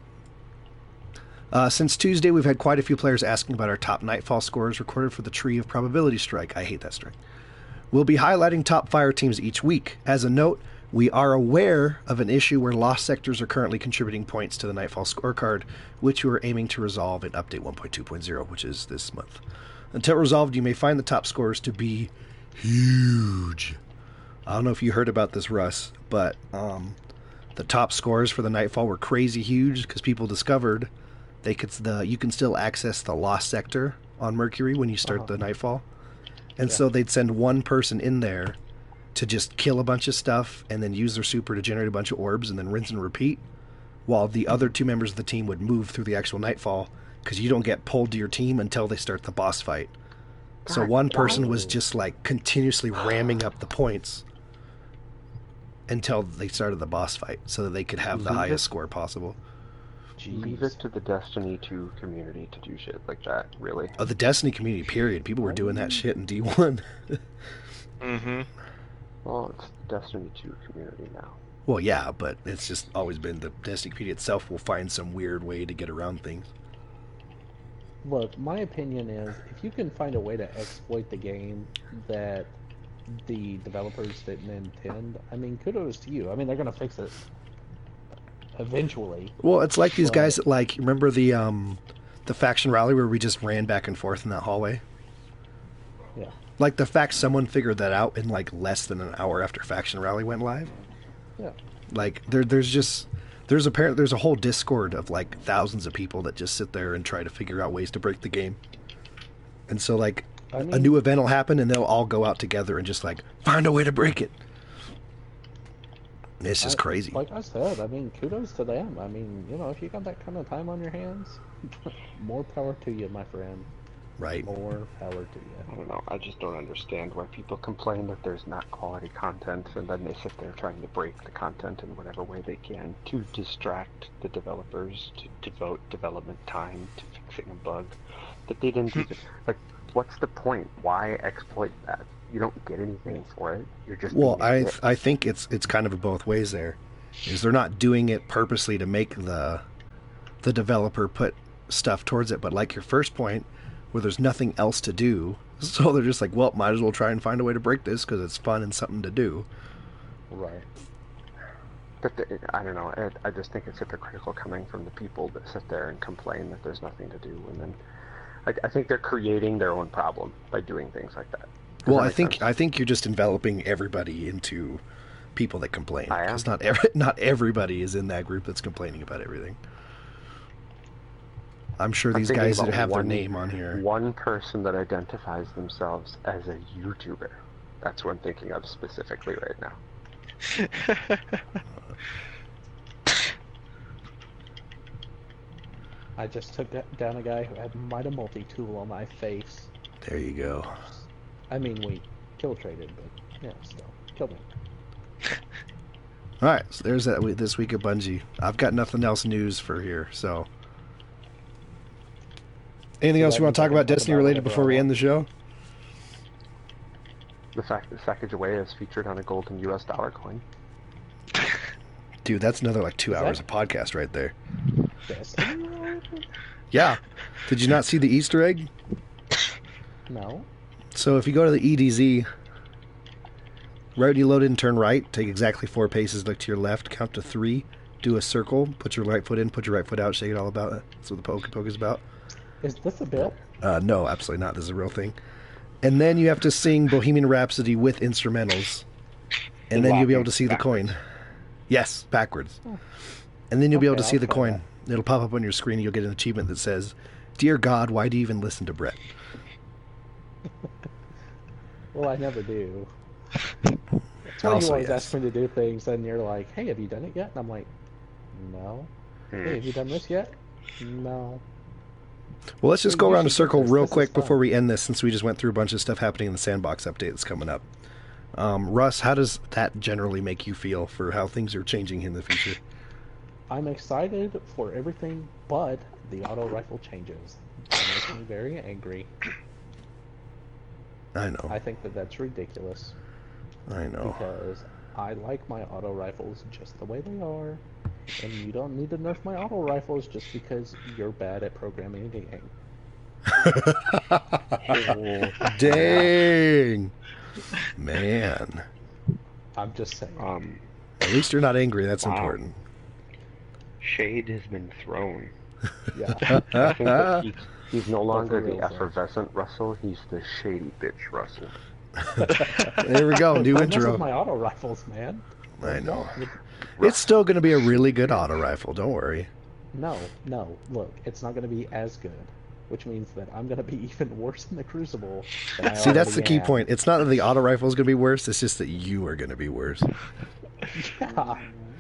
Uh, since Tuesday, we've had quite a few players asking about our top Nightfall scores recorded for the Tree of Probability Strike. I hate that strike. We'll be highlighting top fire teams each week. As a note, we are aware of an issue where lost sectors are currently contributing points to the Nightfall scorecard, which we are aiming to resolve in Update one point two point oh, which is this month. Until resolved, you may find the top scores to be huge. I don't know if you heard about this, Russ, but um, the top scores for the Nightfall were crazy huge because people discovered they could the you can still access the lost sector on Mercury when you start Uh-huh. the Nightfall. And Yeah. so they'd send one person in there to just kill a bunch of stuff and then use their super to generate a bunch of orbs and then rinse and repeat, while the other two members of the team would move through the actual Nightfall because you don't get pulled to your team until they start the boss fight. So God, one person wow. was just like continuously ramming up the points until they started the boss fight so that they could have the Leave highest it- score possible. Leave Jeez. it to the Destiny two community to do shit like that, really. Oh, the Destiny community, period. People were doing that shit in D one. Mm-hmm. Well, it's the Destiny two community now. Well, yeah, but it's just always been the Destiny community itself will find some weird way to get around things. Look, my opinion is if you can find a way to exploit the game that the developers didn't intend, I mean, kudos to you. I mean, they're going to fix it eventually. Well, it's like these But- guys that, like, remember the um, the faction rally where we just ran back and forth in that hallway? Yeah. Like the fact someone figured that out in like less than an hour after faction rally went live. Yeah. Like there, there's just there's apparent there's a whole Discord of like thousands of people that just sit there and try to figure out ways to break the game. And so like I a mean, new event will happen and they'll all go out together and just like find a way to break it. It's just I- crazy. Like I said, I mean, kudos to them. I mean, you know, if you got that kind of time on your hands, more power to you, my friend. Right. More power to I you. don't know, I just don't understand why people complain that there's not quality content, and then they sit there trying to break the content in whatever way they can to distract the developers, to devote development time to fixing a bug that they didn't even... Like, what's the point? Why exploit that? You don't get anything for it. You're just... Well, being a I dick. I think it's it's kind of both ways there. Is they're not doing it purposely to make the the developer put stuff towards it, but like your first point, where there's nothing else to do, so they're just like, well, might as well try and find a way to break this because it's fun and something to do. Right. But the, I don't know. I, I just think it's hypocritical coming from the people that sit there and complain that there's nothing to do, and then I, I think they're creating their own problem by doing things like that. Does Well, that I make think sense? I think you're just enveloping everybody into people that complain. I am. Because not every, not everybody is in that group that's complaining about everything. I'm sure I'm these thinking guys that about have their one- name on here. One person that identifies themselves as a YouTuber. That's what I'm thinking of specifically right now. I just took that- down a guy who had Mighty Multi-Tool on my face. There you go. I mean, we kill traded, but yeah, still. Killed him. All right, so there's that we- this week at Bungie. I've got nothing else news for here, so. Anything So else that you want means to I talk can about talk Destiny about related whatever before I we want. end the show? The fact that Sacagawea is featured on a golden U S dollar coin. Dude, that's another like two Is hours that- of podcast right there. Destiny? Yeah. Did you not see the Easter egg? No. So if you go to the E D Z, right when you load in, turn right, take exactly four paces, look to your left, count to three, do a circle, put your right foot in, put your right foot out, shake it all about. That's what the Poke Poke is about. Is this a bit? Uh, no, absolutely not. This is a real thing. And then you have to sing Bohemian Rhapsody with instrumentals. And then you'll be able to see the coin. Yes, backwards. And then you'll be able to Okay, see I'll the try coin. that. It'll pop up on your screen and you'll get an achievement that says, Dear God, why do you even listen to Brett? Well, I never do. That's why you Also, always yes. ask me to do things, and you're like, "Hey, have you done it yet?" And I'm like, "No." Hey, have you done this yet? No. Well, let's just Well, go you around a should circle do this. real This is quick fun. before we end this, since we just went through a bunch of stuff happening in the Sandbox update that's coming up. Um, Russ, how does that generally make you feel for how things are changing in the future? I'm excited for everything, but the auto rifle changes. That makes me very angry. I know. I think that that's ridiculous I know. because I like my auto rifles just the way they are, and you don't need to nerf my auto rifles just because you're bad at programming a game. Dang! Man. I'm just saying. Um, At least you're not angry. That's Wow. important. shade has been thrown. Yeah. I think that he's, he's no longer real, the though. effervescent Russell, he's the shady bitch Russell. There we go. New Don't mess intro. with my auto rifles, man. I know. With- It's still going to be a really good auto rifle. Don't worry. No, no. Look, it's not going to be as good, which means that I'm going to be even worse in the Crucible. Than I See, that's the already key am. point. It's not that the auto rifle is going to be worse. It's just that you are going to be worse. Yeah.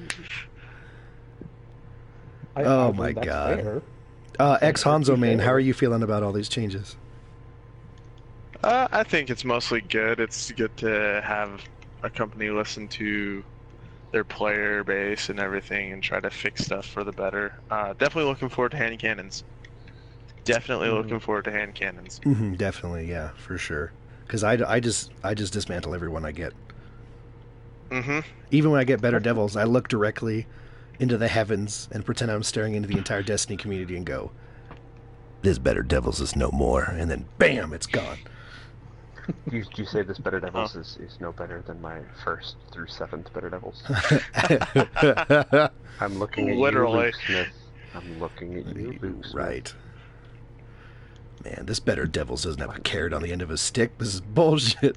I, Oh I mean, my that's God. fair. Uh, ex Hanzo main, fair. how are you feeling about all these changes? Uh, I think it's mostly good. It's good to have a company listen to their player base and everything and try to fix stuff for the better. Uh, definitely looking forward to hand cannons. Definitely Mhm. looking forward to hand cannons. Mm-hmm, definitely, yeah, for sure. Because I, I just I just dismantle everyone I get. Mm-hmm. Even when I get better devils, I look directly into the heavens and pretend I'm staring into the entire Destiny community and go, "This better devils is no more," and then bam, it's gone. Do you, do you say this Better Devils is, is no better than my first through seventh Better Devils? I'm looking at Literally. you, Luke Smith. I'm looking at you, Luke Smith. Right. Man, this better devils doesn't have a carrot on the end of a stick. This is bullshit.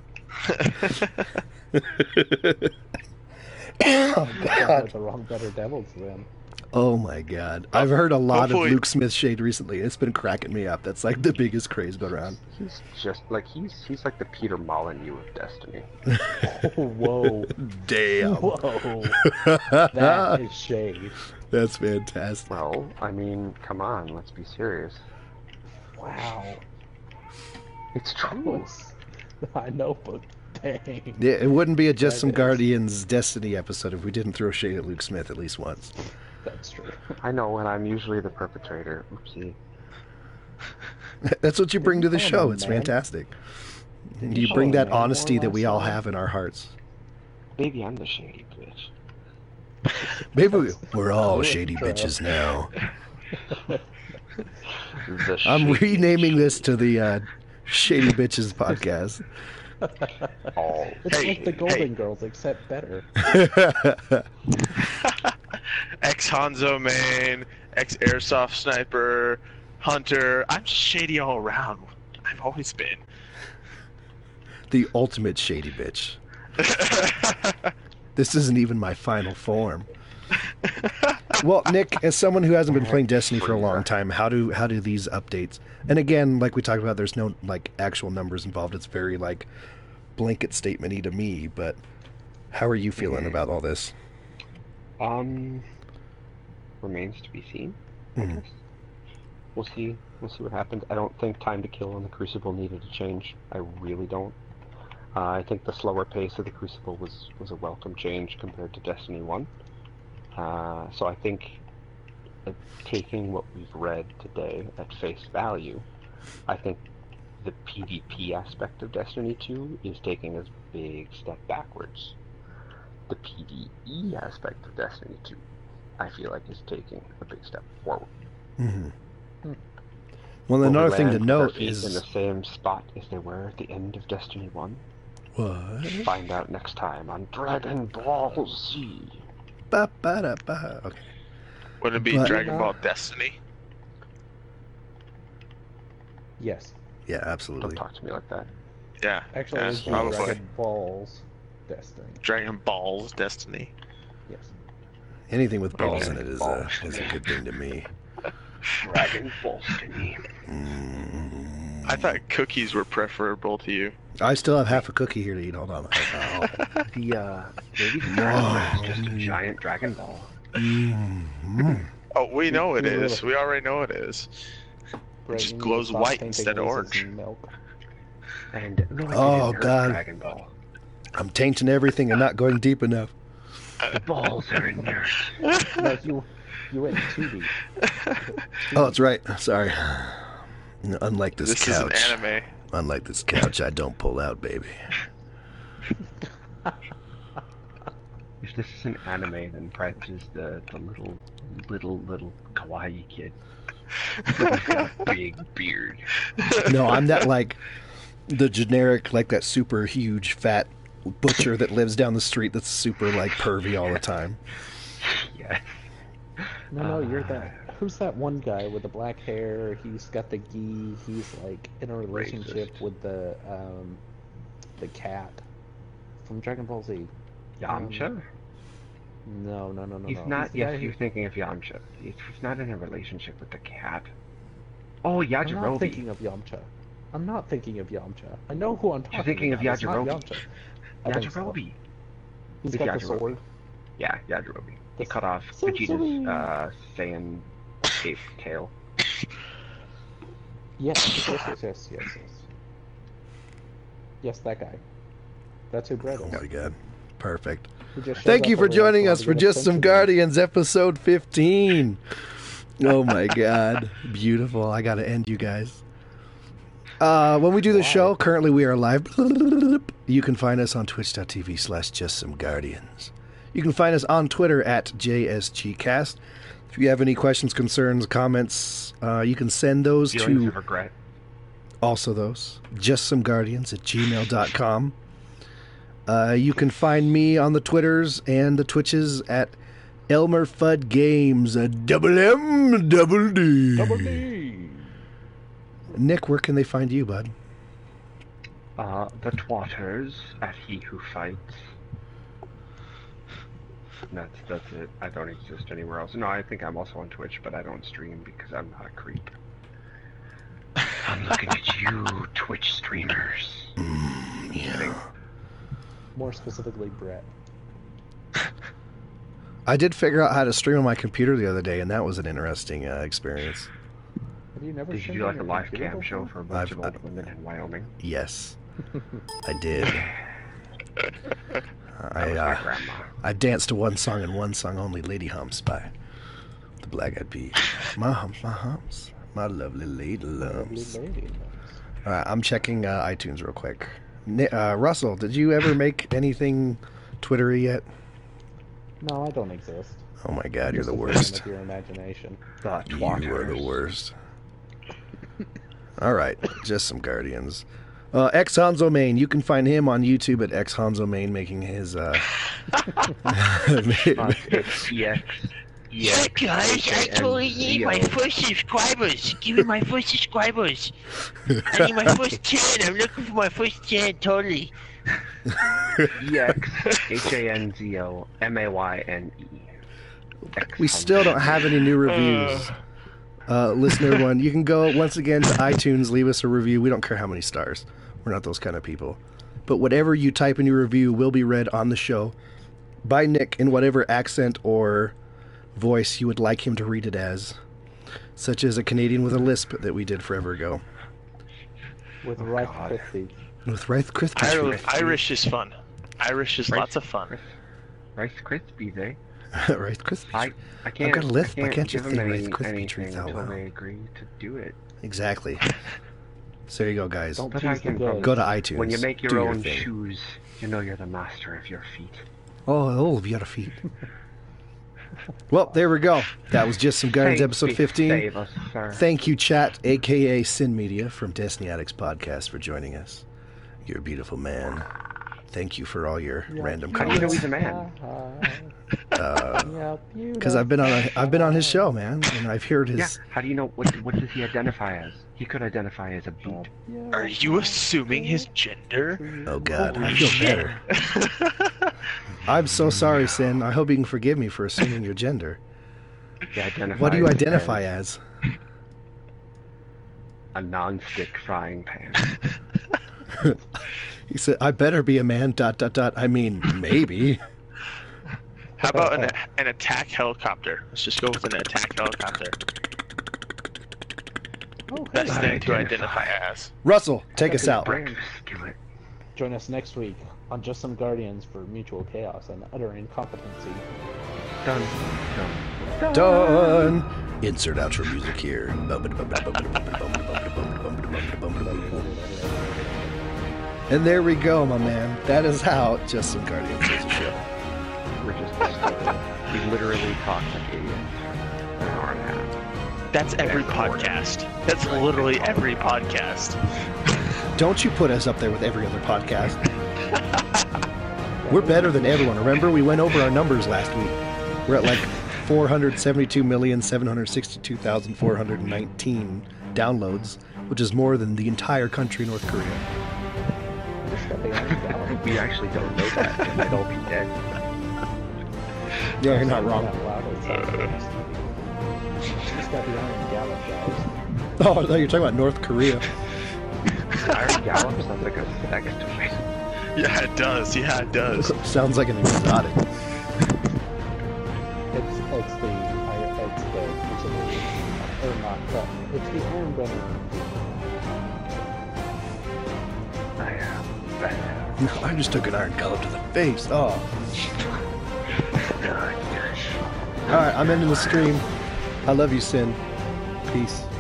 Oh Got the wrong better devils then. Oh my god. I've heard a lot Hopefully- of Luke Smith shade recently. It's been cracking me up. That's like the biggest craze been around. He's just like he's he's like the Peter Molyneux of Destiny. Oh, whoa. Damn. Whoa. That is shade. That's fantastic. Well, I mean, come on, let's be serious. Wow. It's That true. was... I know, but dang. Yeah, it wouldn't be a Just That Some is- Guardians Destiny episode if we didn't throw shade at Luke Smith at least once. That's true. I know, and I'm usually the perpetrator. Oopsie. That's what you bring to the Come show. on, It's man. fantastic. Didn't You you bring show that a man honesty more that we all last have in our hearts. Baby, I'm the shady bitch. Maybe we- we're all Oh, shady true. bitches now. The I'm shady renaming this to the uh, Shady Bitches podcast. all. It's Hey, like the hey. Golden Girls, except better. Ex Hanzo main, ex airsoft sniper, hunter. I'm just shady all around. I've always been. The ultimate shady bitch. This isn't even my final form. Well, Nick, as someone who hasn't been playing Destiny for a long time, how do how do these updates? And again, like we talked about, there's no like actual numbers involved. It's very like blanket statement-y to me. But how are you feeling about all this? Um, remains to be seen. I Mhm. guess we'll see. We'll see what happens. I don't think time to kill on the Crucible needed to change. I really don't. Uh, I think the slower pace of the Crucible was, was a welcome change compared to Destiny one. Uh, so I think uh, taking what we've read today at face value, I think the PvP aspect of Destiny two is taking a big step backwards. The PvE aspect of Destiny two, I feel like, is taking a big step forward. Mm-hmm. Hmm. Well, Will we another thing to land with note our feet is in the same spot as they were at the end of Destiny one. what? Find out next time on Dragon Ball Z. Ba, ba, da, ba. Okay. Would it be But- Dragon Ball Destiny? Yes. Yeah, Don't absolutely. talk to me like that. Yeah. Actually, yeah, it's probably. Dragon Balls Destiny. Dragon Balls Destiny. Yes. Anything with balls Okay. in it is a, Balls. is a good thing to me. Dragon Ball Destiny. Mm. I thought cookies were preferable to you. I still have half a cookie here to eat. Hold on. Oh. The, uh, maybe the Dragon Ball is just a giant Dragon Ball. Mm. Oh, we know it You is. really- We already know it is. Right, just you need glows to stop white painting instead of these as orange. Milk. And no, it Oh, didn't hurt God. Dragon Ball. I'm tainting everything and not going deep enough. The balls are inert. No, you, you went too deep. Oh, that's right. Sorry. Unlike this, This couch. is an anime. Unlike this couch, I don't pull out, baby. If this is an anime, then Brett is the, the little, little, little kawaii kid. He's got a big beard. No, I'm that like the generic, like that super huge fat butcher that lives down the street that's super like pervy all the time. Yeah. No, no, you're Uh, that. Who's that one guy with the black hair? He's got the gi. He's like in a relationship Racist. with the um, the cat from Dragon Ball Z. Yamcha? No, no, no, no, He's no. not, the guy yes, who- you're thinking of Yamcha. He's, he's not in a relationship with the cat. Oh, I'm not Yajirobe. thinking of Yamcha. I'm not thinking of Yamcha. I know who I'm talking You're thinking of about. It's not Yajirobe. Yamcha. I think so. Yajirobe. He's It's got the Yajirobe. sword. Yeah, Yajirobe. He The cut off Sensui. Vegeta's uh, Saiyan ape tail. Yes, yes, yes, yes, yes, yes. Yes, that guy. That's who Brett Oh is. my god. Perfect. He just shows Thank up you for every once in a joining while us to for get Just Some attention. Guardians, episode fifteen. Oh my god. Beautiful. I gotta end you guys. Uh, when we do the Why? show, currently we are live. You can find us on twitch.tv slash Just Some Guardians. You can find us on Twitter at J S G Cast. If you have any questions, concerns, comments, uh, you can send those Feelings to of regret. also those just some guardians at gmail dot com. Uh, you can find me on the Twitters and the Twitches at Elmer Fudd Games, a double M, double D. Double D. Nick, where can they find you, bud? Uh, the Twatters at He Who Fights. That's that's it. I don't exist anywhere else. No, I think I'm also on Twitch, but I don't stream because I'm not a creep. I'm looking at you, Twitch streamers. Mm, yeah. More specifically, Brett. I did figure out how to stream on my computer the other day, and that was an interesting uh, experience. Have you never Did you streamed do on like a your live computer cam show before? for a bunch I've- of old women in Wyoming? Yes, I did. That I was my uh, grandma. I danced to one song and one song only, Lady Humps by the Black Eyed Peas. My humps, my humps, my lovely lady Lovely lumps. lady. All right, I'm checking uh, iTunes real quick. Ni- Uh, Russell, did you ever make anything Twittery yet? No, I don't exist. Oh my God, you're Just the a figment worst. of your imagination. The You are the Twatters. worst. All right, just some Guardians. Uh, X Hanzo Main, you can find him on YouTube at X Hanzo Main making his. Uh, Uh, it's E X. E X Hey guys, I totally need my first subscribers. Give me my first subscribers. I need my first ten. I'm looking for my first ten, totally. E X H A N Z O M A Y N E. we still don't have any new reviews. Uh, listener one, you can go once again to iTunes, leave us a review. We don't care how many stars. We're not those kind of people. But whatever you type in your review will be read on the show by Nick in whatever accent or voice you would like him to read it as, such as a Canadian with a lisp that we did forever ago. With Oh, Rife God. fifty. With Rice Krispie Irish, treats. Irish is fun. Irish is Rice- lots of fun. Rice, Rice Krispies, eh? Rice Krispie I, treats. I can't. got a list, I but can't, can't you give say them Rice any, Krispie anything treats out until loud? they agree to do it. Exactly. So there you go, guys. Don't But tease I the can good. Go to iTunes. When you make your do own thing. shoes, you know you're the master of your feet. Oh, all of your feet. Well, there we go. That was Just Some Guardians, Save- episode fifteen. Save us, sir. Thank you, chat, aka Sin Media from Destiny Addicts Podcast, for joining us. You're a beautiful man. Thank you for all your random How do you know comments. he's a man? Because I've been on a, I've been on his show, man, and I've heard his. Yeah. How do you know what? What does he identify as? He could identify as a boot. Are you assuming his gender? Oh God, I Holy feel shit. better. I'm so sorry, Sin. I hope you can forgive me for assuming your gender. He identifies What do you identify as as? a non-stick frying pan. He said, "I better be a man." Dot dot dot. I mean, maybe. How about an, an attack helicopter? Let's just go with an attack helicopter. Oh, Best hey. thing to Identify. identify as. Russell, take us out. Brand skillet. Join us next week on Just Some Guardians for mutual chaos and utter incompetency. Done. Done. Done. Insert outro music here. And there we go, my man. That is how Just Some Guardians is a show. We're just we literally talked like idiots for an hour and a half. That's every podcast. That's literally every podcast. Don't you put us up there with every other podcast. We're better than everyone. Remember, we went over our numbers last week. We're at like four hundred seventy-two million, seven hundred sixty-two thousand, four hundred nineteen downloads, which is more than the entire country of North Korea. Just got the Iron Gallop. We actually don't know that, and I'd all be dead. Yeah, you're not Saying wrong. that loud, it sounds like nasty. Just got the Iron Gallop, guys. Oh, I thought you were talking about North Korea. Iron Gallop sounds like a sex toy. Yeah, it does. Yeah, it does. Sounds like an exotic. It's it's the I- it's the Crucible, or not the it's the Iron Brenner. I am bad. No, I just took an iron gallop to the face. Oh. Alright, I'm ending the stream. I love you, Sin. Peace.